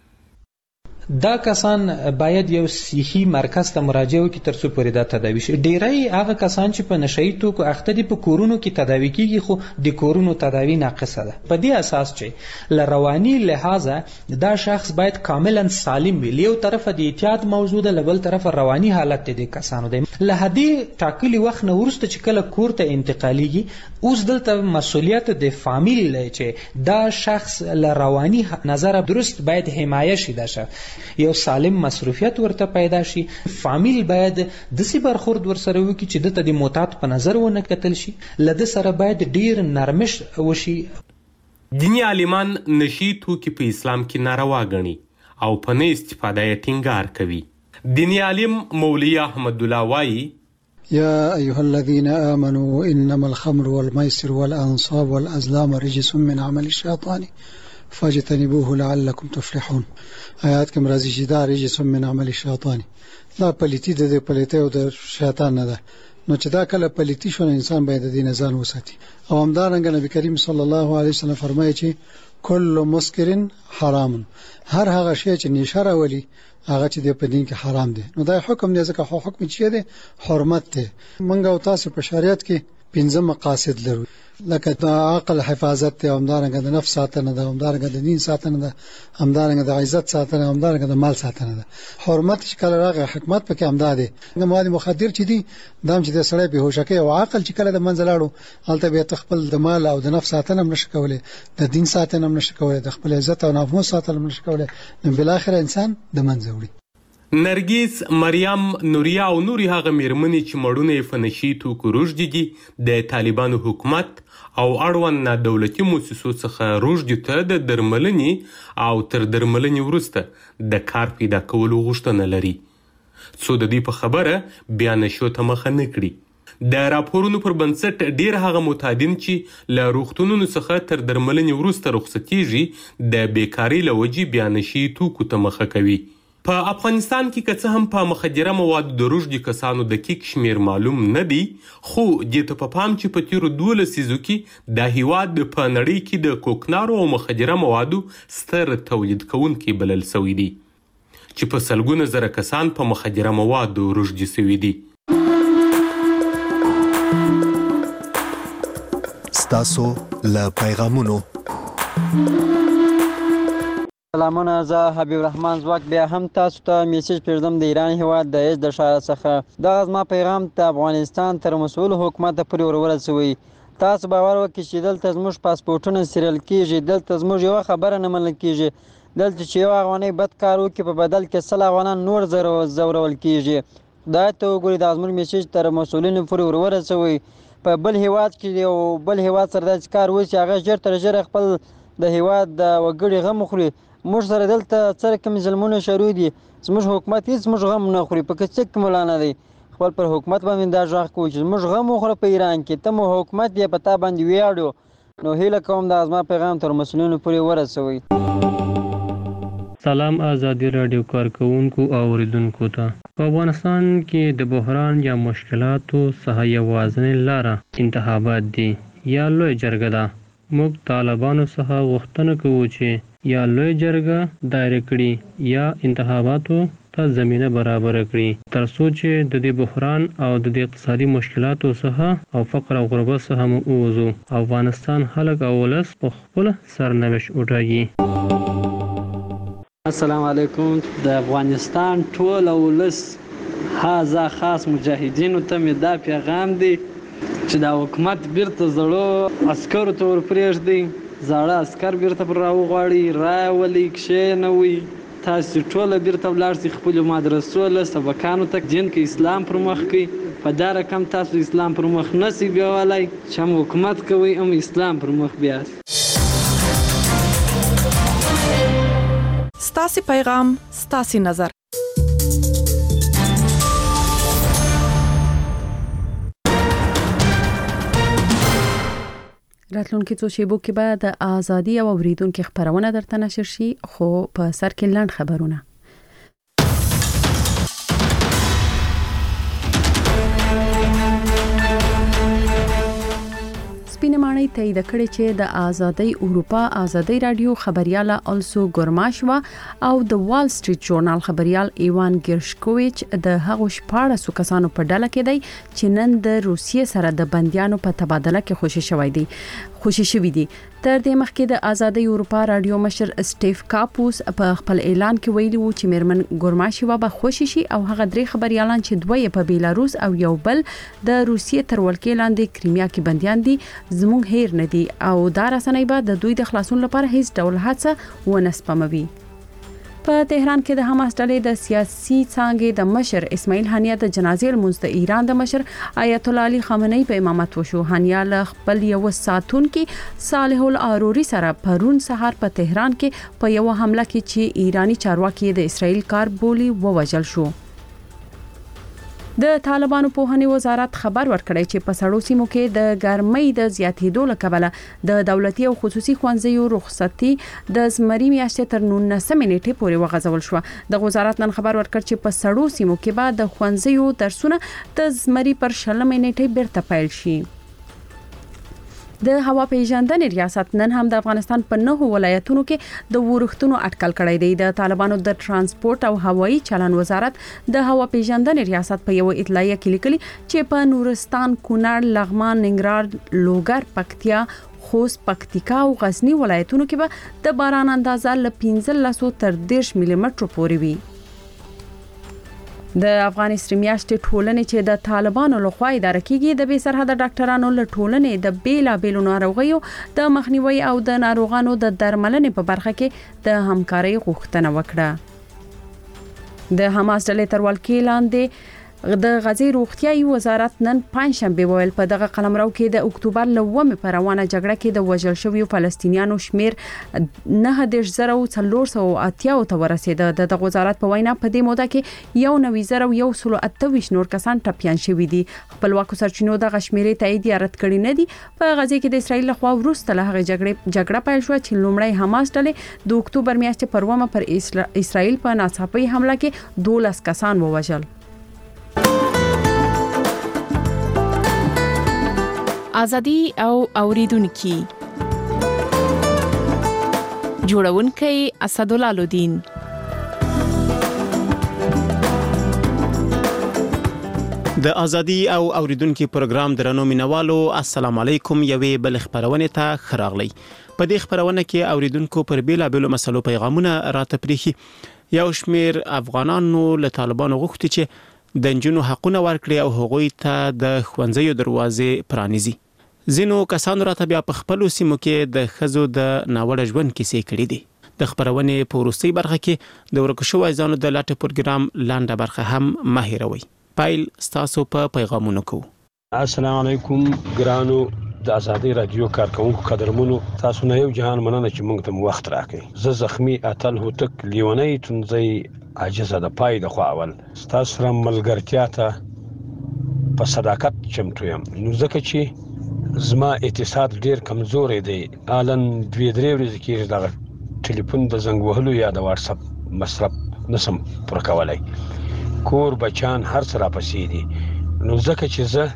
دا کسان باید یو صحي مرکز ته مراجعه وکړي تر څو پورې دا تداوي شي. ډیری هغه کسان چې په نشهیي توکو اخته دي په کورونو کې تداوي کیږي خو د کورونو تداوي ناقصه ده. په دې اساس چې له رواني لحاظه دا شخص باید کاملا سالم وي. له یو طرفه د اعتیاد موضوع ده، له بل طرفه رواني حالت د کسانو دی. له هدې ټاکلي وخت نه وروسته چې کله کور ته انتقالیږي اوس دلته مسؤلیت د فامیل دی چې دا شخص له رواني نظره درست باید حمایه شي. دا شخص یو سالم مصروفیت ورته پیدا شي. فامیل باید داسې برخورد ورسره وکړي چې دته د معتاد په نظر ونه کتل شي. له ده سره باید ډیر نرمش وشي. دیني عالمان نشي توکي په اسلام کې ناروا ګڼي او په نه استفاده یې ټینګار کوي. دیني عالم مولوي احمد الله وایي يا أيها الذين آمنوا إنما الخمر والميسر والأنصاب والأزلام رجس من عمل الشيطان فاجتنبوه لعلكم تفلحون. آیات کې مرضی چې دا رجس من عمل الشیطان، دا پلیتی د پلیتی او د شیطان نه ده. نو چې دا کله پلیتی شو انسان باید د دین ځان وساتي. او همدارنګه نبی کریم صلی الله علیه وسلم فرمایي چې کل مسکر حرام، هر هغه شی چې نشه راولي هغه چې د په دین کې حرام دی. نو دا حکم دی ځکه حکم چې دی حرمت دی. منګه او تاسو په شریعت کې 15 مقاصد لرو، لکه د عقل حفاظت ته، همدارنګه د نفس ساتنه ده، همدارنګه د دین ساتنه ده، همدارنګه د عزت ساتنه، همدارنګه د مال ساتنه ده. حرمت چې کله راغی حکمت پکې همدا دی. مواد مخدر چې دي دام چې د سړی په هوښکه او عقل چې کله د منځ لاړو هلته به تخپل د مال او د نفس ساتنه هم نشي کولای، د دین ساتنه هم نشي کولای، د خپل عزت او ناموس ساتنه هم نشي کولای. نو بل اخر انسان د منځ وړي. نرګیس، مریم، نوریا او نوري هغه میرمنې چې مړونه یې په نشي توکو روږدي دي د طالبانو حکومت او اړوند نه دولتي موسسو څخه روږدي ته د درملنې او تر درملنې وروسته د کار پیدا کولو غوښتنه لري څو د دې په خبره بیا نشو ته مخه نه کړي. د راپورونو پر بنسټ ډیر هغه معتادین چې له روغتونونو څخه تر درملنې وروسته رخصتیږي د بیکارۍ له وجې بیا نشي توکو ته مخه کوي. په افغانستان کې که څه هم په مخدره موادو د روږدي کسانو دقیق شمیر معلوم نه دی، خو دې ته په پام چې په تیرو 12 لسیزو کې د هیواد په نړۍ کې د کوکنارو او مخدره موادو ستر تولید کوونکي بلل سوي دي چې په سلګونه زره کسان په مخدره موادو روږدي سوي دي. ستاسو له پیغامونو سلامونه، زه حبیب الرحمن زواک بیا هم تاسو ته میسج پرېږدم د ایران هیواد د ایز د ښار څخه. دغه زما پیغام ته افغانستان تر مسؤل حکومت پورې ورورسوئ. تاسو باور وکړئ چې دلته زموږ پاسپورټونه سیریل کیږي، دلته زموږ یوه خبره نه منل کیږي، دلته چې یو افغانۍ بد کار وکړي په بدل کې 100 افغانان نور ځورول کیږي. خدای ته وګورئ، دا زموږ میسج تر مسؤلینو پورې ورورسوئ. په بل هیواد کې یو بل هیواد سره داسې کار وشي هغه ژر تر ژره خپل د هیواد د وګړي غم وخوري. موږ سره دلته څه رقم ظلمونه شروع دي، زموږ حکومت هېڅ زموږ غم نه خوري. په څه کې مولا نه دی، خپل پر حکومت باندې دا غږ کوي چې زموږ غم وخوره په ایران کې، ته مو حکومت بیا په تا باندې ویاړو. نو هیله کوم دا زما پیغام تر مسؤلینو پورې ورسوئ. سلام آزادي راډیو کارکوونکو او اوریدونکو ته. په افغانستان کې د بحران یا مشکلاتو څخه یوازینۍ لاره انتخابات دي یا لوی جرګه ده. موږ طالبانو څخه غوښتنه کوو چې یا لوی جرګه دایره کړي یا انتخاباتو ته زمینه برابر کړي تر څو چې د دې بحران او د دې اقتصادي مشکلاتو څخه او فقر او غربت څخه مو ووځو. افغانستان خلک او ولس په خپل سرنوشت وټاکي. السلام علیکم. د افغانستان ټول ولس هاذا خاص مجاهدینو ته مې دا پیغام دی چې دا حکومت بیرته زړو عسکرو ته ورپرېږدي، زاړه عسکر بیرته پر راوغواړي، راولي، کښېنوي، تاسو ټول بیرته ولاړ شئ خپل مدرسو له سبقانو ته دین کې اسلام پر مخ کې په دا رقم تاسو اسلام پر مخ نسی بیاولای چې حکومت کوي اسلام پر مخ بیا. ستاسو پیغام ستاسو نظر. راتلونکي څو شیبو کې به د ازادي او اوریدونکو خبرونه درته نشر شي خو په سر کې لاند خبرونه. سپینمانۍ تایید کړی چې د آزادۍ اروپا آزادۍ رادیو خبرياله السو ګورماشوا او د وال سټریټ ژورنال خبريال ایوان ګرشکوویچ د هغو شپاړسو کسانو په ډله کې دی چې نن د روسیې سره د بنديانو په تبادله کې خوشی شوی دي. تر دې مخکې د آزادۍ اروپا رادیو مشر سټیف کاپوس په خپل اعلان کې ویلي و چې میرمن ګورماشوا به خوشی شي او هغه درې خبريالان چې دوی په بیلاروس او یو بل د روسیې تر ولکې لاندې کریمیا کې بنديان دي زموږ هیر نه دي او دا رسنۍ به د دوی د خلاصون لپاره هیڅ ډول هڅه ونه سپموي. په تهران کې د حماس ډلې د سیاسي څانګې د مشر اسماعیل هانیه د جنازې لمونځ د ایران د مشر آیت الله علي خامنه‌ای په امامت وشو. هانیه له خپل یو ساتونکو صالح العروري سره پرون سهار په تهران کې په یو حمله کې چې ایرانی چارواکي د اسرائیل کار بولی ووجل شو. د طالبانو په هني وزارت خبر ورکړی چې په سړو سیمو کې د ګرمۍ د زیاتېدو لکبله د دولتي او خصوصي ښوونځیو رخصتي د زمري میاشتې تر 19 نیټې پورې وغځول شو. د وزارت نن خبر ورکړ چې په سړو سیمو کې به د ښوونځیو درسونه د زمري پر 20 نیټې بیرته پیل شي. د هوا پیژندنې ریاست نن هم د افغانستان په 9 ولایتونو کې د ورښتونو اټکل کړی دی. د طالبانو د ترانسپورت او هوایي چلن وزارت د هوا پیژندنې ریاست په یو اطلاعیه کې لیکلي چې په نورستان، کونړ، لغمان، ننګرهار، لوګر، پکتیا، خوست، پکتیکا او غزنی ولایتونو کې به د باران اندازه ل 15 تر 10 ملي متر پورې وي. د افغانستان میاشتې ټولنې چې د طالبانو لخوا اداره کیږي د بې سرحده ډاکټرانو له ټولنې د بیلابېلو ناروغیو د مخنیوي او د ناروغانو د درملنې په برخه کې د همکارۍ غوښتنه وکړه. د حماس ډلې تر ولکې لاندې د غزې روغتیايي وزارت نن پنځشنبه ویل په دغه قلمرو کې د اکتوبر لومه پر روانه جګړه کې د وژل شویو فلسطینیانو شمیر 9480 ته ورسید. د وزارت په وینا په دې موده کې 1928 نور کسان ټپيان شوي دي. خپلواکو سرچینو د غشمیرې تایید رد کړي نه دي. په غزې کې د اسرایل لخوا وروسته له هغه جګړه پیل شو چې لومړی حماس ډلې د اکتوبر میاشتې پر ومه پر اسرایل په ناڅاپي حمله کې 12 کسان ووژل. ازادي او اوریدونکو جوړونکي اسدالله الدین. د ازادي او اوریدونکو پروګرام درنو مینوالو السلام علیکم. یوې بل خبرونه ته خراغلی. په دې خبرونه کې اوریدونکو پر بیلابېلو مسلو پیغامونه راته پریخي. یو شمیر افغانانو له طالبانو غوښتي چې د جنونو حقونه ورکړي او هغوی ته د ښوونځیو دروازې پرانیزي. زینو کسانو راته بیا په خپل سیمو کې د خزو د ناوړه ژوند کیسې کړې دي. د خبرونه په وروستي برخه کې د ورکو شوی ځانو د لاټه پروګرام لاندې برخه هم ماهروي. پایل ستاسو په پیغامونو کو. السلام علیکم ګرانو د ازادي رادیو کارکونکو قدرمنو، تاسو نه یو جهان مننه چې موږ ته وخت راکړئ. زه زخمی اتل هوتک لیونی تنځي عاجزه د پای د خو اول تاسو سره ملګرتیا ته په صداقت چمتو یم. نو ځکه چې زما اقتصاد ډیر کمزورې دی. الان 2-3 ورځې کې د ټلیفون د زنګ وهلو یا د واتس اپ مصرف نسم پر کولای. کور بچان هر سره پسې دي. نو ځکه چې زه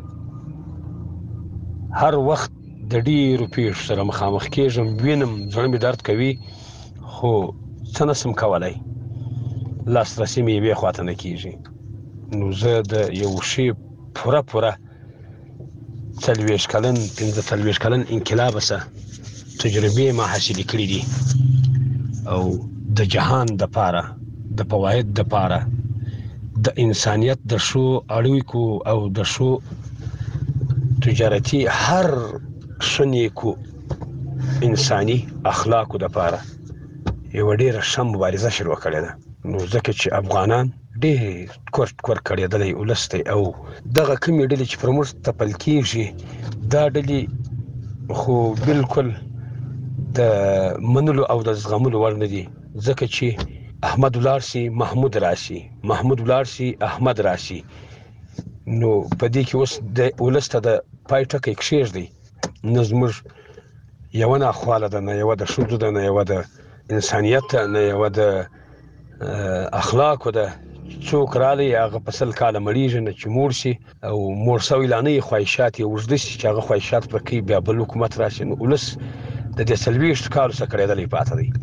هر وخت د ډیرو پیښو سره مخامخ کېږم، وینم زړه مې درد کوي، خو څه نسم کولای. لاسرسي مې یوې خواته نه کېږي. نو زه د یو شي پوره 40 کلن 45 کلن انقلاب سره تجربه ما حاصل کړې دي او د جهان د پاره د فواید د پاره د انسانیت د شو اړیکو او د شو تجارتي هر شنیکو انساني اخلاقو د پاره یو ډیره ښه مبارزه شروع کړې ده. نو ځکه چې افغانان ډېر کور کړېدلی ولس دی او دغه کومې ډلې چې پر موږ تپل کېږي دا ډلې خو بالکل د منلو او د زغملو وړ نه دي، ځکه چې احمد ولاړ شي محمود راشي، محمود ولاړ شي احمد راشي. نو په دې کې اوس د ولس ته د پای ټکی کښېږدي، نه زموږ یوه ناخواله ده، نه یوه د ښځو ده، نه یوه د انسانیت ده، نه یوه د اخلاقو ده. څوک رالی هغه په 100 کاله مړیږي نه چې موړ شي او موړ سوی لا نه یې خواهشات یې اوږده شي چې هغه خواهشات پوره کوي، بیا بل حکومت راشي. نو ولس د دې 40 کالو څخه کړېدلی پاته دی.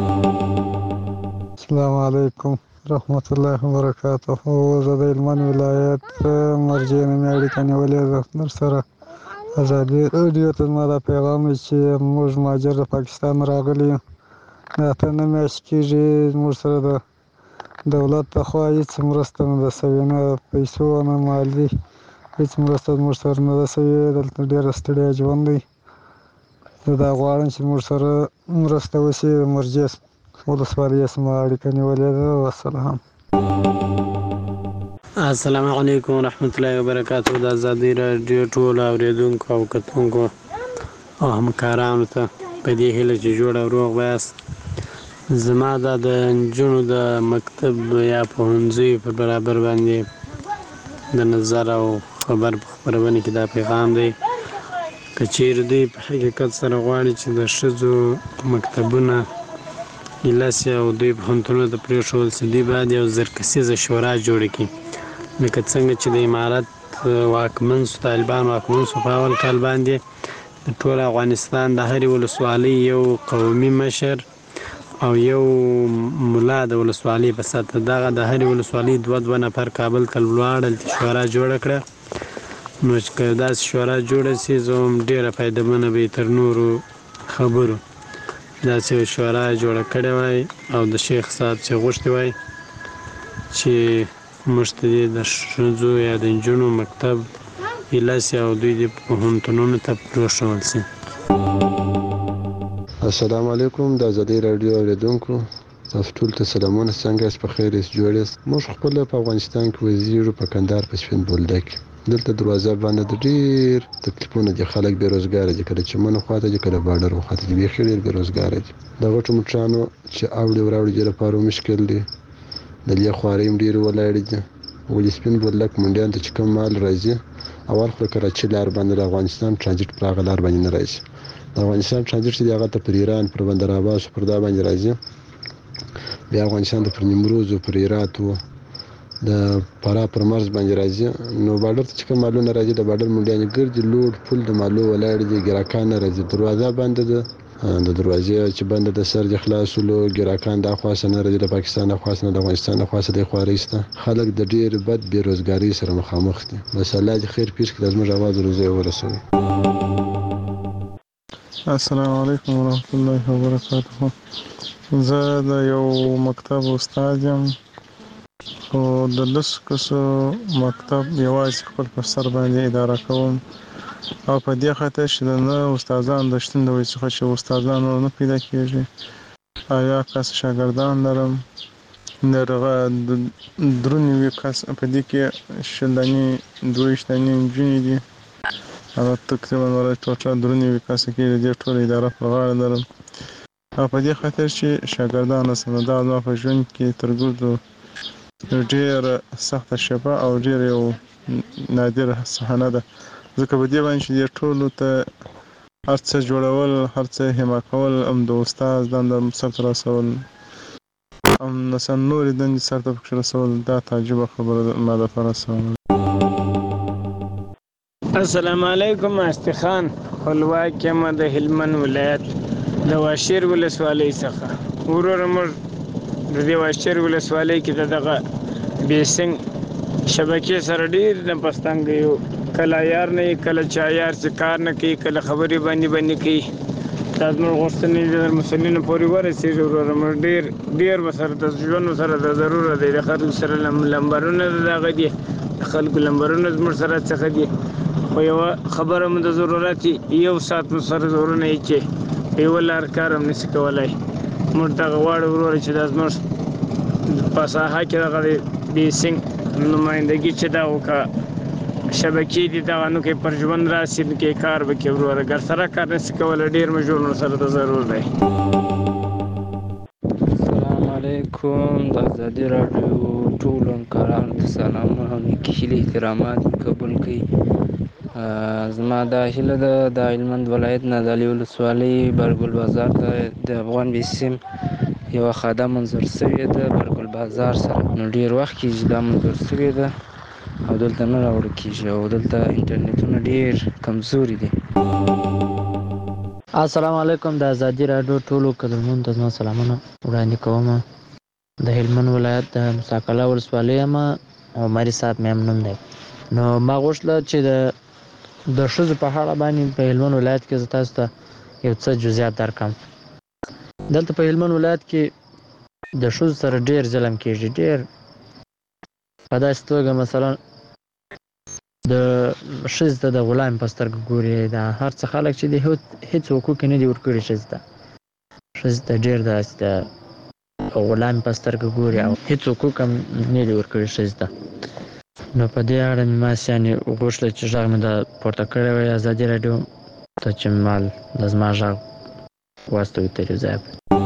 السلام علیکم رحمت الله وبرکاته. زه د هلمند ولایت مرجې نومې اړیکه نیولې ده در سره. ازادي راډیو ته زما دا پیغام دی چې موږ مهاجر د پاکستان راغلي یو، دا 8 میاشتې کېږي زموږ سره د دولت لخوا هېڅ مرسته نه ده سوې، نه پیسو نه مالي هېڅ مرسته زموږ سره نه ده سوې. دلته ډېره ستړیا ژوند دی. زه دا غواړم چې موږ سره مرسته وشي. د مرجې ولسوالۍ زما اړیکه نیولې ده. والسلام. السلام علیکم ورحمت الله وبرکاته. د ازادي راډیو ټولو اورېدونکو او کتونکو او همکارانو ته په دې هیله چې جوړ او روغ یاست. زما دا د نجونو د مکتب یا پوهنځیو په برابر باندې د نظر او خبر په خپرونه کې دا پیغام دی. که چیرې دوی په حقیقت سره غواړي چې د ښځو مکتبونه ایله سي او دوی پوهنتونونو ته پرېښودل سي، دوی باید یو زرکسیزه شورا جوړه کړي. لکه څنګه چې د امارت واکمن سو، طالبان واکمن سو په اول کال باندې د ټول افغانستان د هرې ولسوالۍ یو قومي مشر او یو ملا د ولسوالۍ په سطحه دغه د هرې ولسوالۍ 2 نفر کابل ته ولاړل، شورا جوړه کړه. نو چې که داسې شورا جوړه سي زه هم ډېره فایدهمنه به تر نورو خبرو داسې شورا جوړه کړې وای او د شیخ صاحب چې غوښتي وای چې موږ ته د ښځو یا د نجونو مکتب ایله سي او دوی د پوهنتونونو ته پرېښودل سي. السلام علیکم د ازادي راډیو اورېدونکو، تاسو ټول ته سلامونه. څنګه یاست؟ په خیر یاست؟ جوړ یاست؟ موږ خپله په افغانستان کې وزیرو په کندهار په سپین بولدک دلته دروازه باندې د ډېر تکلیفونه دي. خلک بېروزګاره دي، کله چمن خواته دي، کله بارډر خواته دي، بیخي ډېر بېروزګاره دي. د غټو موټرانو چې اوړي وراوړي دې لپاره مشکل دي. د لې خوارۍ هم ډېرې ولاړې دي. ولې سپین بولدک منډیان ته چې کوم مال راځي اول خو کراچۍ لار باندې د افغانستان ټرانزیټ پر هغه لار باندې نه راځي. د افغانستان ټرانزیټ چې دی هغه ته پر ایران، پر بندر عباس، پر دا باندې راځي. بیا افغانستان ته پر نیمروز، پر هرات، د فراه پر مرز باندې راځي. نو بارډر ته چې کوم مالونه راځي د بارډر منډیانې ګرځي، لوډ فل د مالو ولاړ دي، ګراکان نه راځي. دروازه بنده ده، د دروازې چې بنده د سر د خلاصولو ګراکان د خاصه نه راځي، د پاکستان د خاصه نه، د افغانستان د خاصه د خوارۍ سته. خلک د ډېر بد بیروزګاری سره مخامخ دي. بس الله دې خیر پیښ کړي، زموږ اواز روزي ورسوي. السلام علیکم ورحمت الله وبرکاته. زه د یو مکتب استاد یم، خو د 10 کسو مکتب یوازې خپل پر سر باندې اداره کوم او په دې خاطر چې نه استادان د شتون د وجې څخه چې استادان نه پیدا کېږي او یا کس شاګردان لرم درونې کس په دې کې 22 نجونې دي او تقریبا ټوټل درونې کس کې د دې ټول اداره په غاړه لرم او په دې خاطر چې شاګردان سم دا نو په ژوند کې تر ګردو ډېر سخته شپه او ډېر یو نادر صحنه ده. ځکه په دې باندې چې ټولو ته هر څه جوړول، هر څه همه کول، د استاد دنده سرته رسول، مثلا نورې دندې سرته پکې رسول، دا تعجبه خبره ما دپاره سوال. السلام علیکم. استخان خپلواک یم د هلمند ولایت د واشیر ولسوالۍ څخه. وروره موږ د دې واشیر ولسوالۍ کې دغه بیسنګ شبکې سره ډېر نه پستنګ یو، کله یار نه یې، کله چا یار چې کار نه کوي، کله خبرې باندې کوي. دا زموږ غوښتنې د مسؤلینو پورې ورسېږي. وروره موږ ډېر ورسره د ژوند سره د ضروره دی. د خلکو سره لمبرونه د دغه دي، د خلکو لمبرونه زموږ سره څخه دي. خو یوه خبره مو د ضرورت یو ساعت مو سره زورونه یې چې یوه لار کار هم نشي کولی. موږ دغه غواړو وروره چې دا زموږ په ساحه کې دغه د بیسینګ نمایندګي چې دا وکړه شبکې دي دغه نو کې پر ژوند راسي نو کې کار وکړي وروره ګر سره کار نشي کولی ډېر مجبور سره ته ضرور دی. السلام علیکم د ازادي راډیو ټولو همکارانو ته سلامونه او نیکې هیلې احترامات قبول کړئ. زما دا هیله ده د هلمند ولایت نه د علي ولسوالۍ برګل بازار ته د افغان بیسیم یوه خاده منظور شوې ده برګل بازار سره. نو ډېر وخت کېږي دا منظور شوې ده او دلته نه راوړل کېږي او دلته انټرنیټونه ډېر کمزوري دي. السلام علیکم د ازادي راډیو ټولو قدرمنو ته زما سلامونه وړاندې کوم. د هلمند ولایت د مساکله ولسوالۍ یم او مری صاحب مې هم نوم دی. نو ما غوښتله چې د ښځو په اړه باندې په هلمند ولایت کې زه تاسو ته یو څه جزئیات درکړم. دلته په هلمند ولایت کې د ښځو سره ډېر ظلم کېږي، ډېر په داسې توګه مثلا د ښځې ته د غلام په سترګه ګوري. دا هر څه خلک چې دي هېڅ حقوق یې نه دي ورکړي ښځې ته. ښځې ته ډېر داسې د غلام په سترګه ګوري او هېڅ حقوق هم نه دي ورکړي ښځې ته. نو په دې اړه مې ماسې یعنې غوښتله چې غږ مې دا پورته کړی وی ازادي راډیو ته چې مال د زما غږ واستوي تر یو ځایه.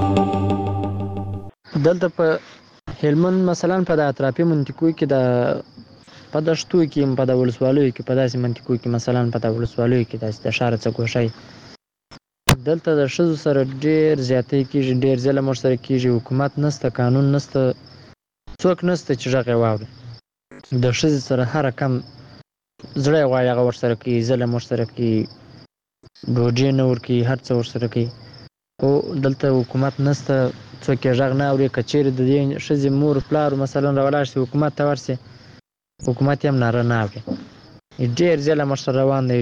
دلته په هلمند مثلا په د اطرافي منطقو کې په دشتو کې په د ولسوالیو کې په داسې منطقو کې مثلا په د ولسوالیو کې داسې د ښار څه ګوښی دلته د ښځو سره ډېر زیاتی کېږي، ډېر ظلم ورسره کېږي. حکومت نشته، قانون نشته، څوک نشته چې غږ یې واوري. د ښځې سره هر کم زړه یې غواړي هغه ورسره کوي، ظلم ورسره کوي، ډوډۍ نه ورکوي، هر څه ورسره کوي. خو دلته حکومت نشته، څوک یې غږ نه اوري. که چېرې د دې ښځې مور پلار مثلا راولاړ شي حکومت ته ورسي، حکومت یې هم ناره نه اوري. ډېر ظلم ورسره روان دی.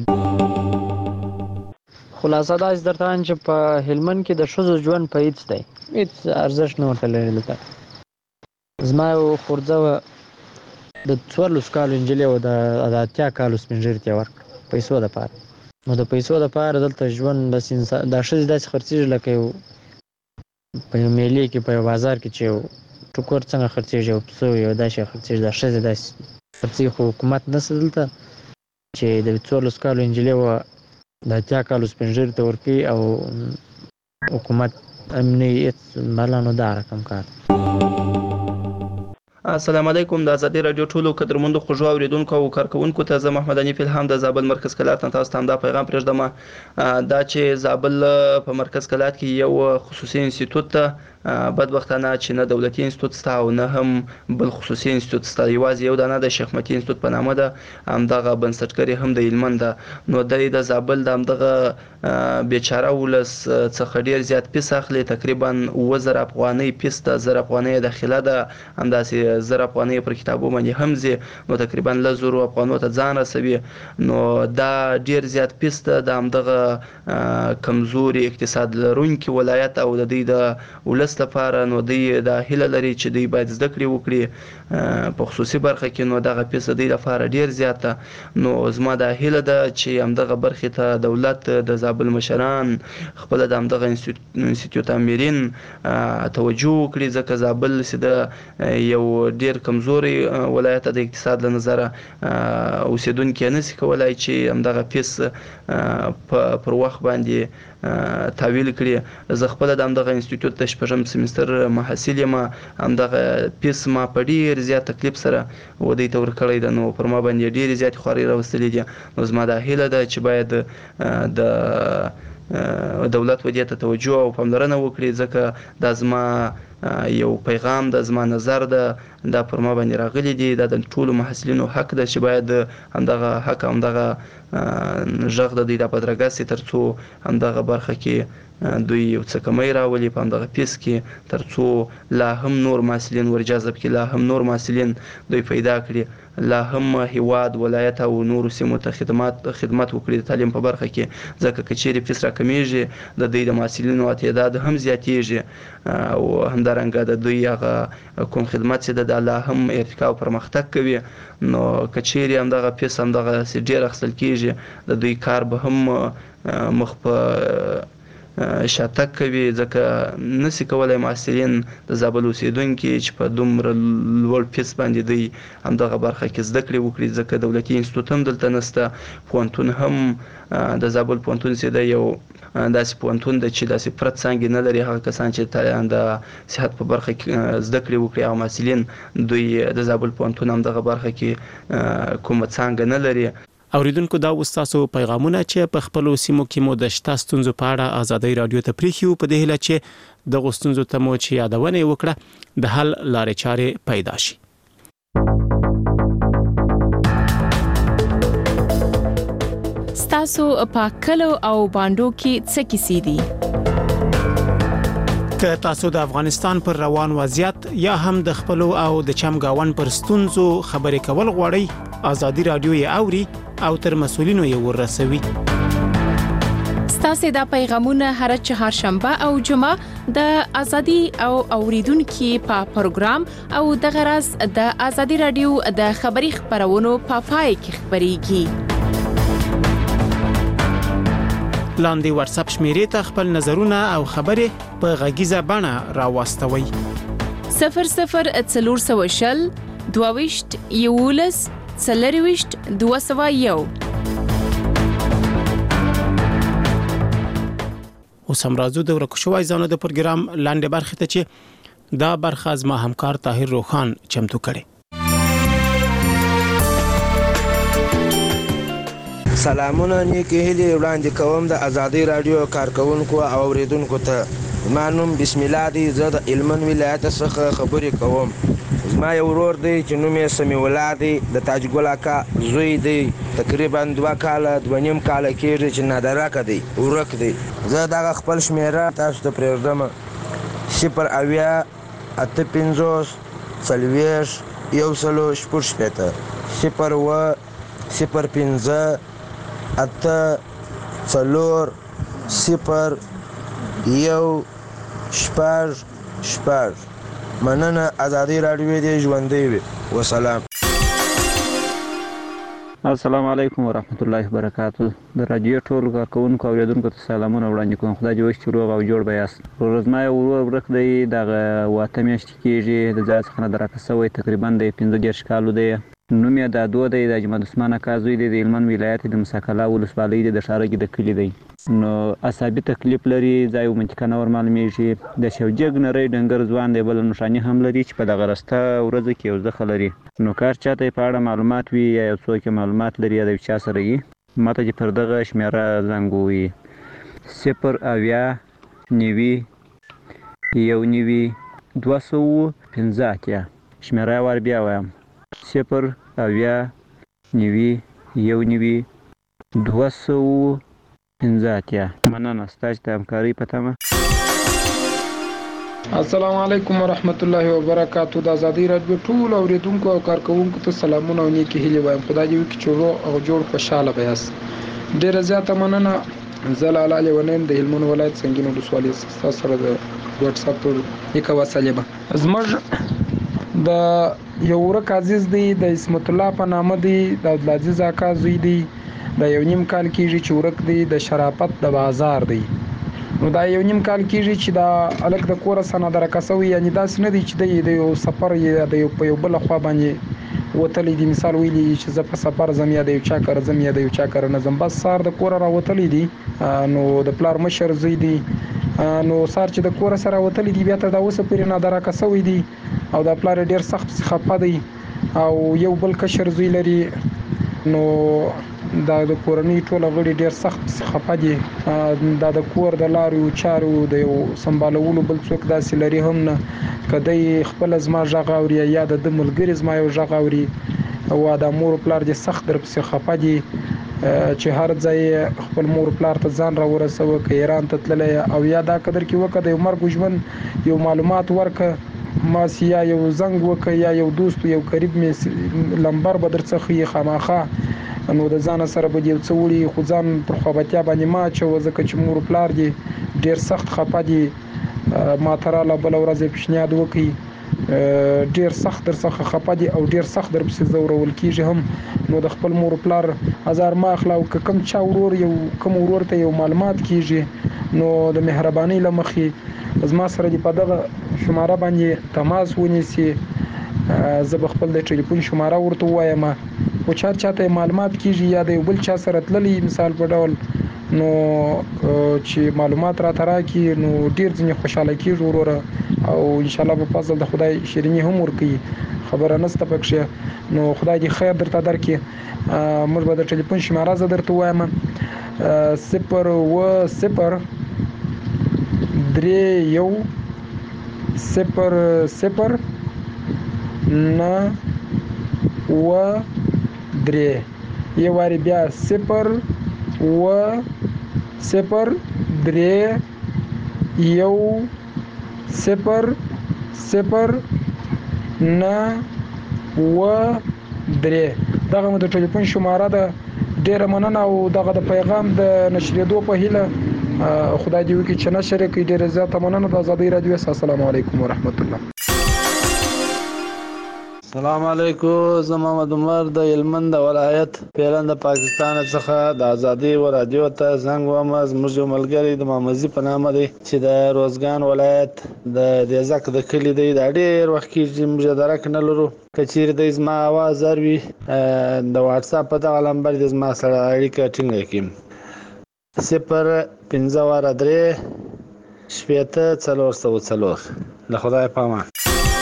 خلاصه داسې درته وایم چې په هلمند کې د ښځو ژوند په هېڅ دی، هېڅ ارزښت نه ورته لري. دلته زما یو خورځه وه د 14 کالو نجلۍ وه، د 80 کالو سپین ږیري ته یې ورکړه پیسو دپاره. نو د پیسو دپاره دلته ژوند دا ښځې داسې خرڅېږي لکه یو په یو میلې کې په یو بازار کې چې یو ټوکر څنګه خرڅېږي، یو پسه یو داسې خرڅېږي. دا ښځې داسې خرڅېږي. خو حکومت نشته دلته چې د 14 کالو نجلۍ وه د 80 کالو سپین ږیري ته ورکوي او حکومت هم نه وي هېڅ بله. نو دا رقم کار. السلام علیکم د ازادي راډیو ټولو قدرمنو خوږو اوریدونکو او کارکونکو ته زه محمد حنیف الهام د زابل مرکز کلات نه تاسو ته همدا پیغام پرېږدم دا چې زابل په مرکز کلات کې یو خصوصي انسټیټوټ ته بدبختانه چې نه دولتي انسټیټوټ شته او نه هم بل خصوصي انسټیټوټ شته. یوازې یو دانه د شیخ متي انسټیټوټ په نامه ده، همدغه بنسټګر هم د هلمند ده. نو د زابل د همدغه بیچاره ولس څخه ډېر زیات پیس اخلي، تقریبا 7000 افغانۍ پیس ده، 1000 افغانۍ داخله ده، همداسې 1000 افغانۍ پر کتابو باندې هم ځي، نو تقریبا 1000 افغانیو ته ځان رسوي. نو دا ډېر زیات پیس ده د همدغه کمزوري اقتصاد لرونکي ولایت او د دوی د ولس لپاره. نو دوی دا هیله لري چې دوی باید زده کړې وکړي په خصوصي برخه کې. نو دغه پیسه دوی لپاره ډېر زیاته. نو زما دا هیله ده چې همدغه برخې ته دولت د زابل مشران خپل د همدغه انسټیټیوټ امرین توجه وکړي، ځکه زابل چې د یو ډېر کمزوري ولایت د اقتصاد له نظره اوسیدونکي نشي کولای چې همدغه پیس پر وخت باندې تحویل کړي. زه خپل د همدغه انسټیټیوټ د شپږم سیمستر محصل یم. همدغه پیس ما په ډېر زیات تکلیف سره ودې ته ورکړی ده. نو پر ما باندې ډېرې زیاتې خوارۍ راوستلې دي. نو زما دا هیله ده چې باید د دولت ودې ته توجه او پاملرنه وکړي، ځکه دا زما یو پیغام ده، زما نظر ده، دا پر ما باندې راغلی دي. دا د ټولو محصلینو حق ده چې باید همدغه حق همدغه غږ د دوی د بدرګه سي، تر څو همدغه برخه کې دوی یو څه کمی راولي په همدغه پیس کې، تر څو لا هم نور محصلین ورجذب کړي، لا هم نور محصلین دوی پیدا کړي، لا هم هیواد ولایت او نورو سیمو ته خدمت وکړي د تعلیم په برخه کې. ځکه که چیرې پیس راکمیږي د دوی د محصلینو تعداد هم زیاتیږي او همدارنګه د دوی هغه کوم خدمت چې د لا هم ارتقا او پرمختګ کوي. نو که چیرې همدغه پیس همدغه ډېر اخیستل کېږي د دوی کار به هم مخ په شاتګ کوي، ځکه نسی کولای محصلین د زابل اوسیدونکي چې په دومره لوړ فیس باندې دی همدغه برخه کې زده کړې وکړي، ځکه دولتي انسټیټوټ هم دلته نشته، پوهنتون هم د زابل پوهنتون چې دی یو داسې پوهنتون دی چې داسې فرد څانګې نه لري. هغه کسان چې د صحت په برخه کې زده کړې وکړي او محصلین دوی د زابل پوهنتون همدغه برخه کې کومه څانګه نه لري. اوریدونکو دا وستاسو پیغامونه چې په خپل سیمو کې مو د شته ستونزو په اړه آزادۍ رادیو ته پریښیو، په دې هیله چې د ستونزو ته مو چې یادونه وکړه د حل لارې چارې پیدا شي. ستاسو په کلو او باندو کې څه کیسې دي؟ که تاسو د افغانستان پر روان وضعیت یا هم د خپل او د چمګاون پر ستونزو خبرې کول غواړئ، آزادۍ رادیو یې اوري او تر مسولینو یې ورسوي. ستاسو د پیغامونه هر چهارشنبه او جمعه د ازادي او اوریدونکو په پروګرام او د غرض د ازادي رادیو د خبري خبرونو په پای کې خبريږي. لاندې واتس اپ شمیرې ته خپل نظرونه او خبرې په غږیزه بڼه راوستوي. 0040 22 یولس څلرويشت 201. اوس هم راځو د ورکو شوی ځانو د پروګرام لاندې برخه ته چې دا برخه زما همکار طاهر روخان چمتو کړي. سلامونه نیکی هیلې وړاندې کوم د ازادۍ رادیو کارکونکو او اوریدونکو ته. زما نوم بسم الله دی، زه د هلمند ولایت څخه خبرې کوم. زما یو ورور دی چې نوم یې سمیع الله دی، د تاج ګل اکا زوی دی، تقریبا 2 کاله 2.5 کاله کېږي چې نادرکه دی، ورک دی. زه دغه خپل شمیره تاسو ته پرېږدم: 0 8 50 40 160 0 0 5 8 4 0 1 6. مننه. ازادۍ رادیو دې ژوندۍ وي. وسلام. السلام علیکم ورحمت الله وبرکاتہ. د رادیو ټول کارکونکو او اوریدونکو ته سلامونه وړاندې کوم. خدای دې وکړي روغ او جوړ به یاست. ورځما یو ورک دی دغه واته میاشتې کېږي د ځای څخه درکه شوی، تقریبا د 15 کالو دی. نوم یې د دوه دی، د اجمل عثمان اکا زوی دی، د هلمند ولایت د مساکلا ولسوالۍ د شارګي د کلی دی. نو عصبي تکلیف لري، ځای او منطقه نور معلومیږي. د شوجګ نری ډنګر ځوان دی، بل نشانی هم لري چې په دغه راسته ورځ کې یو ځخه لري. نو کار چاته په اړه معلومات وي یا یو څوک معلومات لري یا د چا سره یې ماته چې پر دغه شمیره زنګ ووي: 0 90 250. شمیره ور بیا وایم: 0 90 250. مننه ستاسو د همکارۍ په تمه. السلام علیکم ورحمت الله وبرکاتہ. د ازادۍ رادیو ټول اوریدونکو او کارکونکو ته سلامونه او نیکی هیلې وایم. خدای دې وکړي چې روغ او جوړ خوشاله به یاست. ډیره زیاته مننه. زلاله لیونین د هلمند ولایت څنګین ولسوالۍ څخه سره د واتس اپ یو وسیله زموږ د یو ورک عزیز دی، د اسمت الله په نامه دی، د عبدالعزیز اکا زوی دی، د 1.5 کال کېږي چې ورک دی، د شرافت د بازار دی. نو دا 1.5 کال کېږي چې دا الګ د کور سره درکه شوی، یعنی داسې نه دی چې د یو سفر یا د یو په یو بل خوا باندې وتلی دی. مثال ویلی چې زه په سفر زم یا د یو چا کار زم یا د یو چا کار نه زم، بس سار د کور را وتلی دی. نو د پلار مشر زوی دی، نو سار چې د کور سره وتلی دی بیا ته دا اوسه پرې نه درکه شوی دی او د پلار ډیر سخت خپه دی او یو بل کشر زوی لري. نو دا د کورنۍ ټول غړي ډیر سخت خپه دي. دا د کور د لارو چارو د یو سمبالولو بل څوک داسې لري هم نه. کدی خپل زما ژغ اوري یا د ملګری زما یو ژغ اوري او د مور پلار دې سخت در پسې خپه دي چې هر ځای خپل مور پلار ته ځان را ورسوه، که ایران ته تللی او یا دا قدر کې وکړه د یو مرګ ژوند یو معلومات ورکه ماس یا یو زنګ وکړه یا یو دوست یو قریب می لمبر به درڅخه یې خامخا. نو د ځان سره به یو څه وړي خو ځان پر خوابتیا باندې ما اچوه ځکه چې مور پلار دې ډېر سخت خفه دي. ما ته راله بله ورځ یې پیشنهاد وکړي ډیر سخت در څخه خپه دي او ډیر سخت در پسې زورول کیږي هم. نو د خپل مور پلار هزار ما اخلا او کوم چا ورور یو کوم ورور ته یو معلومات کیږي نو د مهرباني لمخې زما سره دی په دغه شماره باندې تماس ونیسي. زه به خپل د ټلیفون شماره ورته وایم او چاته معلومات کیږي یا د بل چا سره تللی مثال په ډول نو چې معلومات را تراکي نو ډیر ځنې خوشاله کیږي وروره او ان شاء الله په فضل د خدای شیرینی هم ورکي خبره نسته پکښه. نو خدای دې خیر درته درکړي. موږ به د ټلیفون شماره زه درته وایم 0 0 3 9 3 یو واری بیا 0 0 3 یو 0 0 9 3 دغه مو د ټلیفون شماره ده. ډیره مننه او دغه د پیغام د نشریدو په هیله خدای دې وکړي چې نشر کړي. ډیره زیاته مننه د آزادۍ رادیو. السلام علیکم ورحمت الله. السلام علیکم. زه محمد عمر د هلمند ولایت پیلن د پاکستان څخه د ازادي رادیو ته زنګ وم. زموږ یو ملګری د محمد په نامه دی چې د روزګان ولایت د دیزک د کلی دی. دا ډېر وخت کې موږ درک نه لرو که چیرې د زما اواز اروي د واتس اپ په دغه نمبر د زما سره اړیکه ټینګه کړي 0 5 3 له خدای په امان.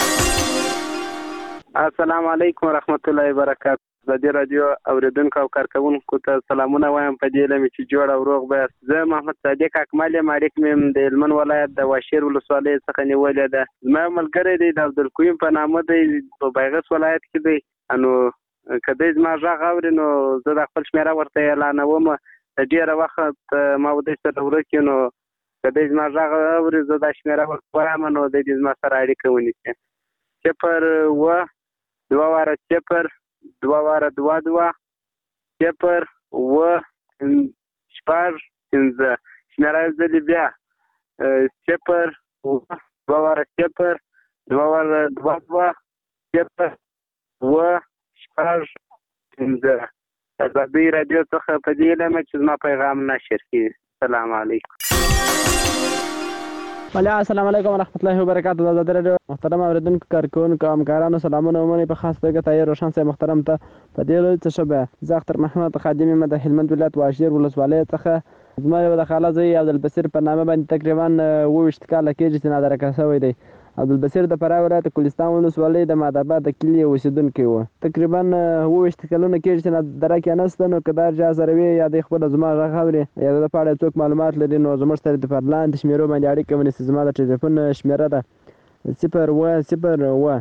السلام علیکم ورحمت الله وبرکاته. د دې رادیو اوریدونکو او کارکونکو ته سلامونه وایم په دې لمه چې جوړ او روغ به. زه محمد صادق اکمل مالک مم د هلمند ولایت د واشیر ولسوالۍ څخه نیولې ده. زما ملګری دی د عبدالقیوم په نامه دی په بیغس ولایت کې دی. نو کله زما ژغ اوري نو زه د خپل شمیره ورته اعلانوم. د ډیره وخت ما ودی سره ورکې نو کله زما ژغ اوري زه د شمیره ورته وایم نو د دې زما سره اړیکه ونیسي. 0 2 واره 0 2 واره 2 2 0 و شپږ پنځه شمیره زلی بیا 0 2 واره 0 2 واره 2 2 0 و شپږ پنځه. آزادۍ رادیو څخه په دې لمه چې زما پیغام نشر کړي. السلام علیکم. السلام علیکم ورحمۃ اللہ وبرکاتہ. د آزادۍ رادیو محترم اوریدونکو کارکونکو همکارانو سلامونه ومنئ. په خاص توګه طاهر روشن صاحب محترم ته په دې ورځ څه شوه. زه اختر محمد خادم یم د هلمند ولایت واشیر ولسوالۍ څخه. زما یو د خاله زوی عبدالبصیر په نامه باندې تقریبا 28 کاله کېږي چې نادرکه شوی دی. عبدالبصیر د فراه ولایت کوهستان ولسوالۍ د مادآباد د کلي اوسېدونکی و. تقریبا 28 کلونه کېږي چې نادرکه نشته. نو که دا چا سره وي یا د خپل زما غږ اوري یا د په اړه څوک معلومات لري نو زموږ سره د لاندې شمیرو باندې اړیکه ونیسي. زما د ټلیفون شمیره ده 0 0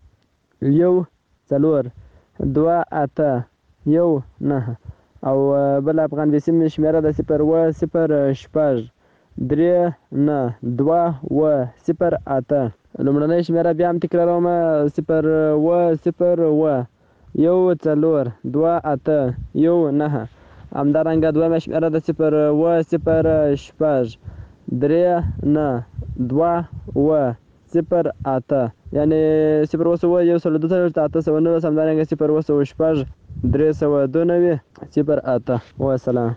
1 4 2 8 1 9 او بل افغان بیسیم شمیره ده 0 0 شپږ 3 9 2 0 8. لومړنۍ شمیره بیا هم تکراروم 0 0 1 4 2 8 1 9. همدارنګه دویمه شمیره ده 0 0 شپږ 3 9 2 0 8 یعنی 0 1 2 8 همدارنګه 0 شپږ 392 0 8. والسلام.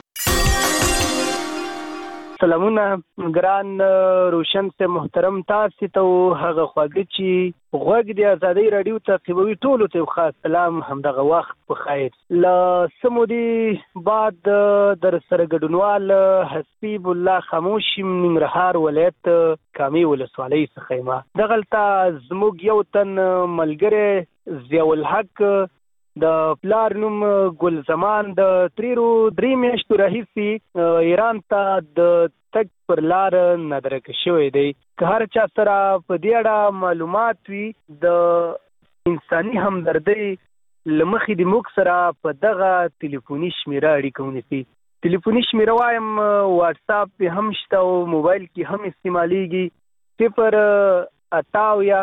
سلامونه ګران روشن سے محترم تاسو ته هغه خواږه چې غوږ د آزادۍ رادیو تعقیبوي ټولو ته خاص سلام. همدغه وخت په خیر. له سمودي بعد در سره ګډونوال حسیب الله خاموش ننګرهار ولایت کامي ولسوالۍ څخه ما دغلته زموږ یو تن ملګری ضیاء الحق د پلار نوم ګل زمان د 3 میاشتو راهیسې ایران ته د تګ پر لار نادرکه شوی دی. که هر چا سره په دې اړه معلومات وي د انساني همدردۍ له مخې د موږ سره په دغه ټلیفوني شمیره اړیکه ونیسي. ټلیفوني شمیره وایم واتس اپ هم شته او موبایل کې هم استعمالیږي 0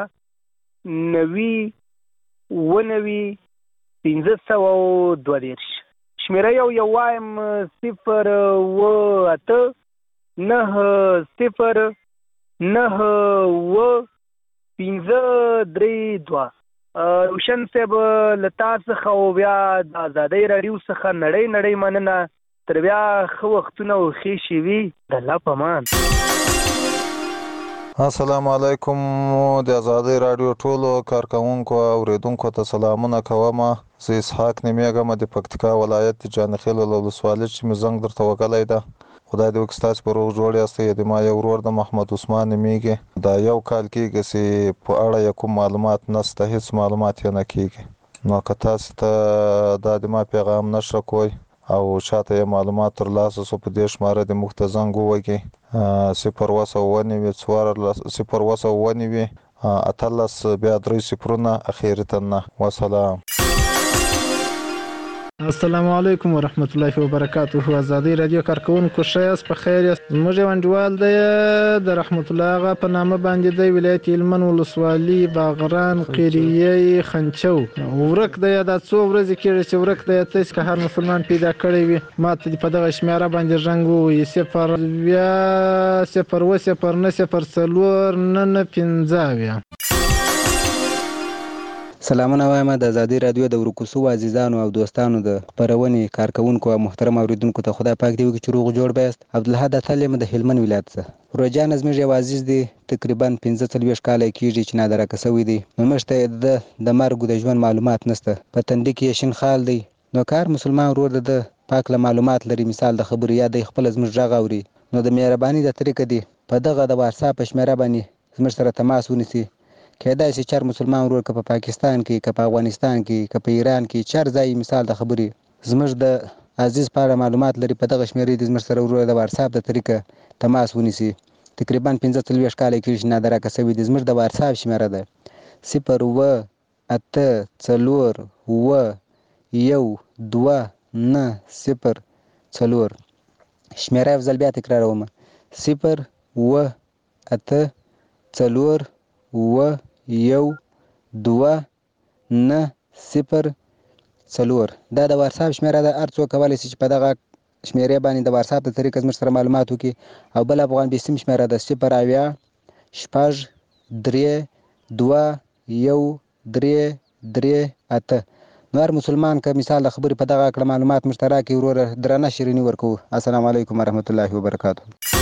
98 1522. شمیره یو وایم 0 8 9 0 9 15-3-2. روشن صاحب له تا څخه او بیا د ازادۍ راډیو څخه نړۍ مننه. تر بیا ښه وختونه او ښې شېبې د الله په امان. السلام علیکم. د ازادۍ راډیو ټولو کارکونکو او اوریدونکو ته سلامونه کوم. زه اسحاق نومیږم د پکتیکا ولایت د جانخیل ولسوالۍ چې مې زنګ درته وکړی ده. خدای دې وکړي ستاسو په روغ جوړ یاستئ. د ما یو ورور د محمد عثمان نومیږي. دا یو کال کېږي چې په اړه یې کوم معلومات نشته، هیڅ معلومات یې نه کېږي. نو که تاسو ته دا د ما پیغام نشره کوئ او چاته یې معلومات ترلاسه شو په دې شماره د موږ ته زنګ ووهئ 0 بیا 3 صفرونه اخیری تنه. وسلام. السلام علیکم ورحمت الله وبرکاته. ازادۍ رادیو کارکونکو ښه یاست، په خیر یاست؟ زموږ یو انډیوال دی د رحمت الله آغا په نامه باندې دی، ولایت هلمند ولسوالي باغران قریه خنچو. ورک دی دا څو ورځې کېږي چې ورک دی. تاسو که هر مسلمان پیدا کړی وي ما ته په دغه شمیره باندې رنګ ووایي 0 سلامونه وایم د ازادۍ رادیو د ورکوسو عزیزانو او دوستانو د خپرونې کارکونکو او محترم اوریدونکو ته خدای پاک دې وکړي چې روغ جوړ بیاست. عبدالحد اتل یم د هلمند ولایت څخه. روجان زموږ یو عزیز دی، تقریبا 45 کاله کېږي چې نادرکه شوی دی. نو موږ ته د مرګ د ژوند معلومات نشته. په تندي کې یې شین خال دی. نو کار مسلمان ورور د پاک له معلومات لري، مثال د خبرو یا د خپل زموږ غږ اوري. نو د مهرباني د طریقه دی په دغه د واتساپ شمیره باندې زموږ سره تماس ونیسي. کېدای شي چار مسلمان ورور که په پاکستان کې، که په افغانستان کې، که په ایران کې، چار ځای مثال د خبرې زموږ د عزیز په اړه معلومات لري، په دغه شمیرې د زموږ سره ورور د واتساپ د طریقه تماس ونیسي. تقریبا 45 کاله کېږي چې نادرکه شوی دی. زموږ د واتساپ شمیره ده 0 شمیره یو ځل بیا تکراروم 0 دا د واتساپ شمیره ده. هر څوک کولی شي چې په دغه شمیرې باندې د واتساپ د طریقه زموږ سره معلومات وکړي. او بل افغان بیسیم شمیره ده 0 نو هر مسلمان که مثال د خبرې په دغه کړه معلومات مشترک وروره درنه شیریني ورکوو. السلام علیکم ورحمت الله وبرکاته.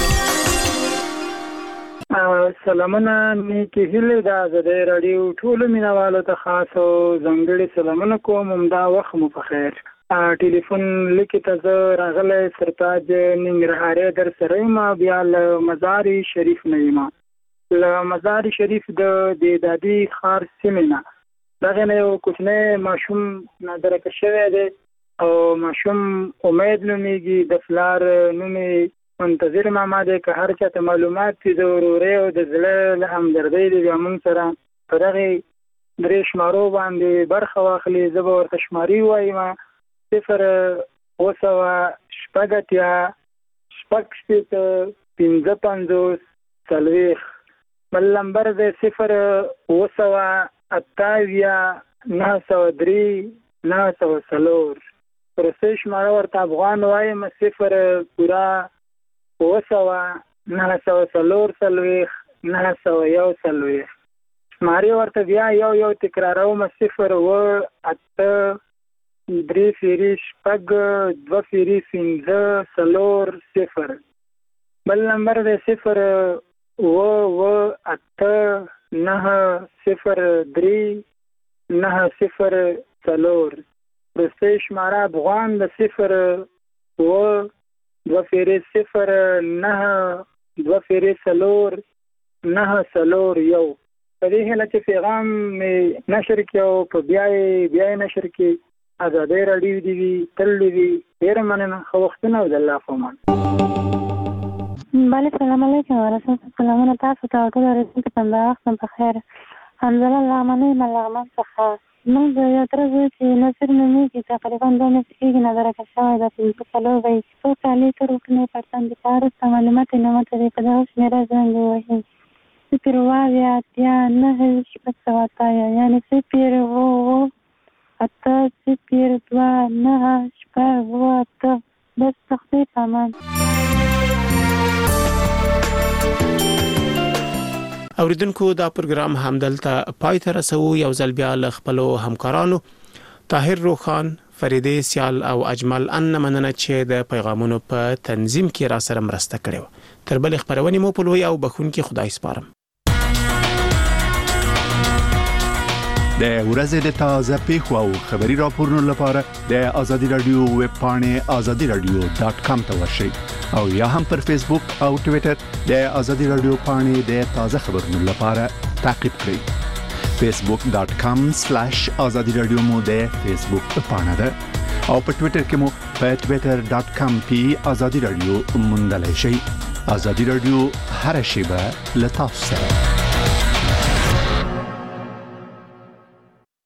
سلامونه نیکې هیلې د ازادۍ راډیو ټولو مینوالو ته خاص او ځانګړي سلامونه کوم. همدا وخت مو په خیر. ټلیفون لیکې ته زه راغلی سرتاج ننګرهاري در سره یم، بیا له مزار شریف نه یم. له مزار شریف د دادي ښار سیمې نه دغه نه یو کوچنی ماشوم نادرکه شوی دی او ماشوم امید نومیږي. د پلار نوم منتظر ماما دی. که هر چاته معلومات دي د ورورۍ او د زړه له همدردۍ دی بیا موږ سره په دغې 3 شمارو باندې برخه واخلي. زه به ورته شمارې ووایم 0 بل نمبر دی 0 پرسه شماره ورته افغان وایم 0 پورا 900 شمارې ورته بیا یو تکراروم 0 بل نمبر دی 0 پرسه شماره افغان د 0 په دې هیله چې پیغام مې نشر کړي او په بیا یې نشر کړي. ازادۍ راډیو دې وي، تل دې وي. ډېره مننه، ښه وختونه او د الله په امان. بله سلام علیکم ورحمت سلامونه تاسو ته او ټول اورېدونکو ته همدا وخت په خیر. حمزله لغمنۍ یم لغمان څخه. موږ د یو تره زوی چې نصیر نومیږي تقریبا 2 میاشتې کېږي نادرکه شوی ده. 15 به څو کالې تر وکنې پرتن د کار وروسته معلومات یې نه ماته دی. په دغه شمېره زنګ ووهي 0 یعنې 0 بس تختی پامان. اوریدونکو دا پروګرام همدلته پای ته رسو. یو ځل بیا له خپلو همکارانو طاهر روخان، فریده سیال او اجمل ان مننه چې د پیغامونو په تنظیم کې را سره مرسته کړې. تر بل خبرونې مو په لوی او بخونکي خدای سپارم. د ورځې د تازه پیښو او خبري راپورونو لپاره د ازادي رادیو ویب پاڼې azadiradio.com ته ورشئ او یا هم پر فیسبوک او ټوئیټر د ازادي رادیو پاڼې د تازه خبرونو لپاره تعقیب کړئ. facebook.com/azadiradio مو د فیسبوک پاڼه ده او په ټوئیټر کې مو په twitter.com/azadiradio موندلای شئ. ازادي رادیو هر شیبه له تاسو سره.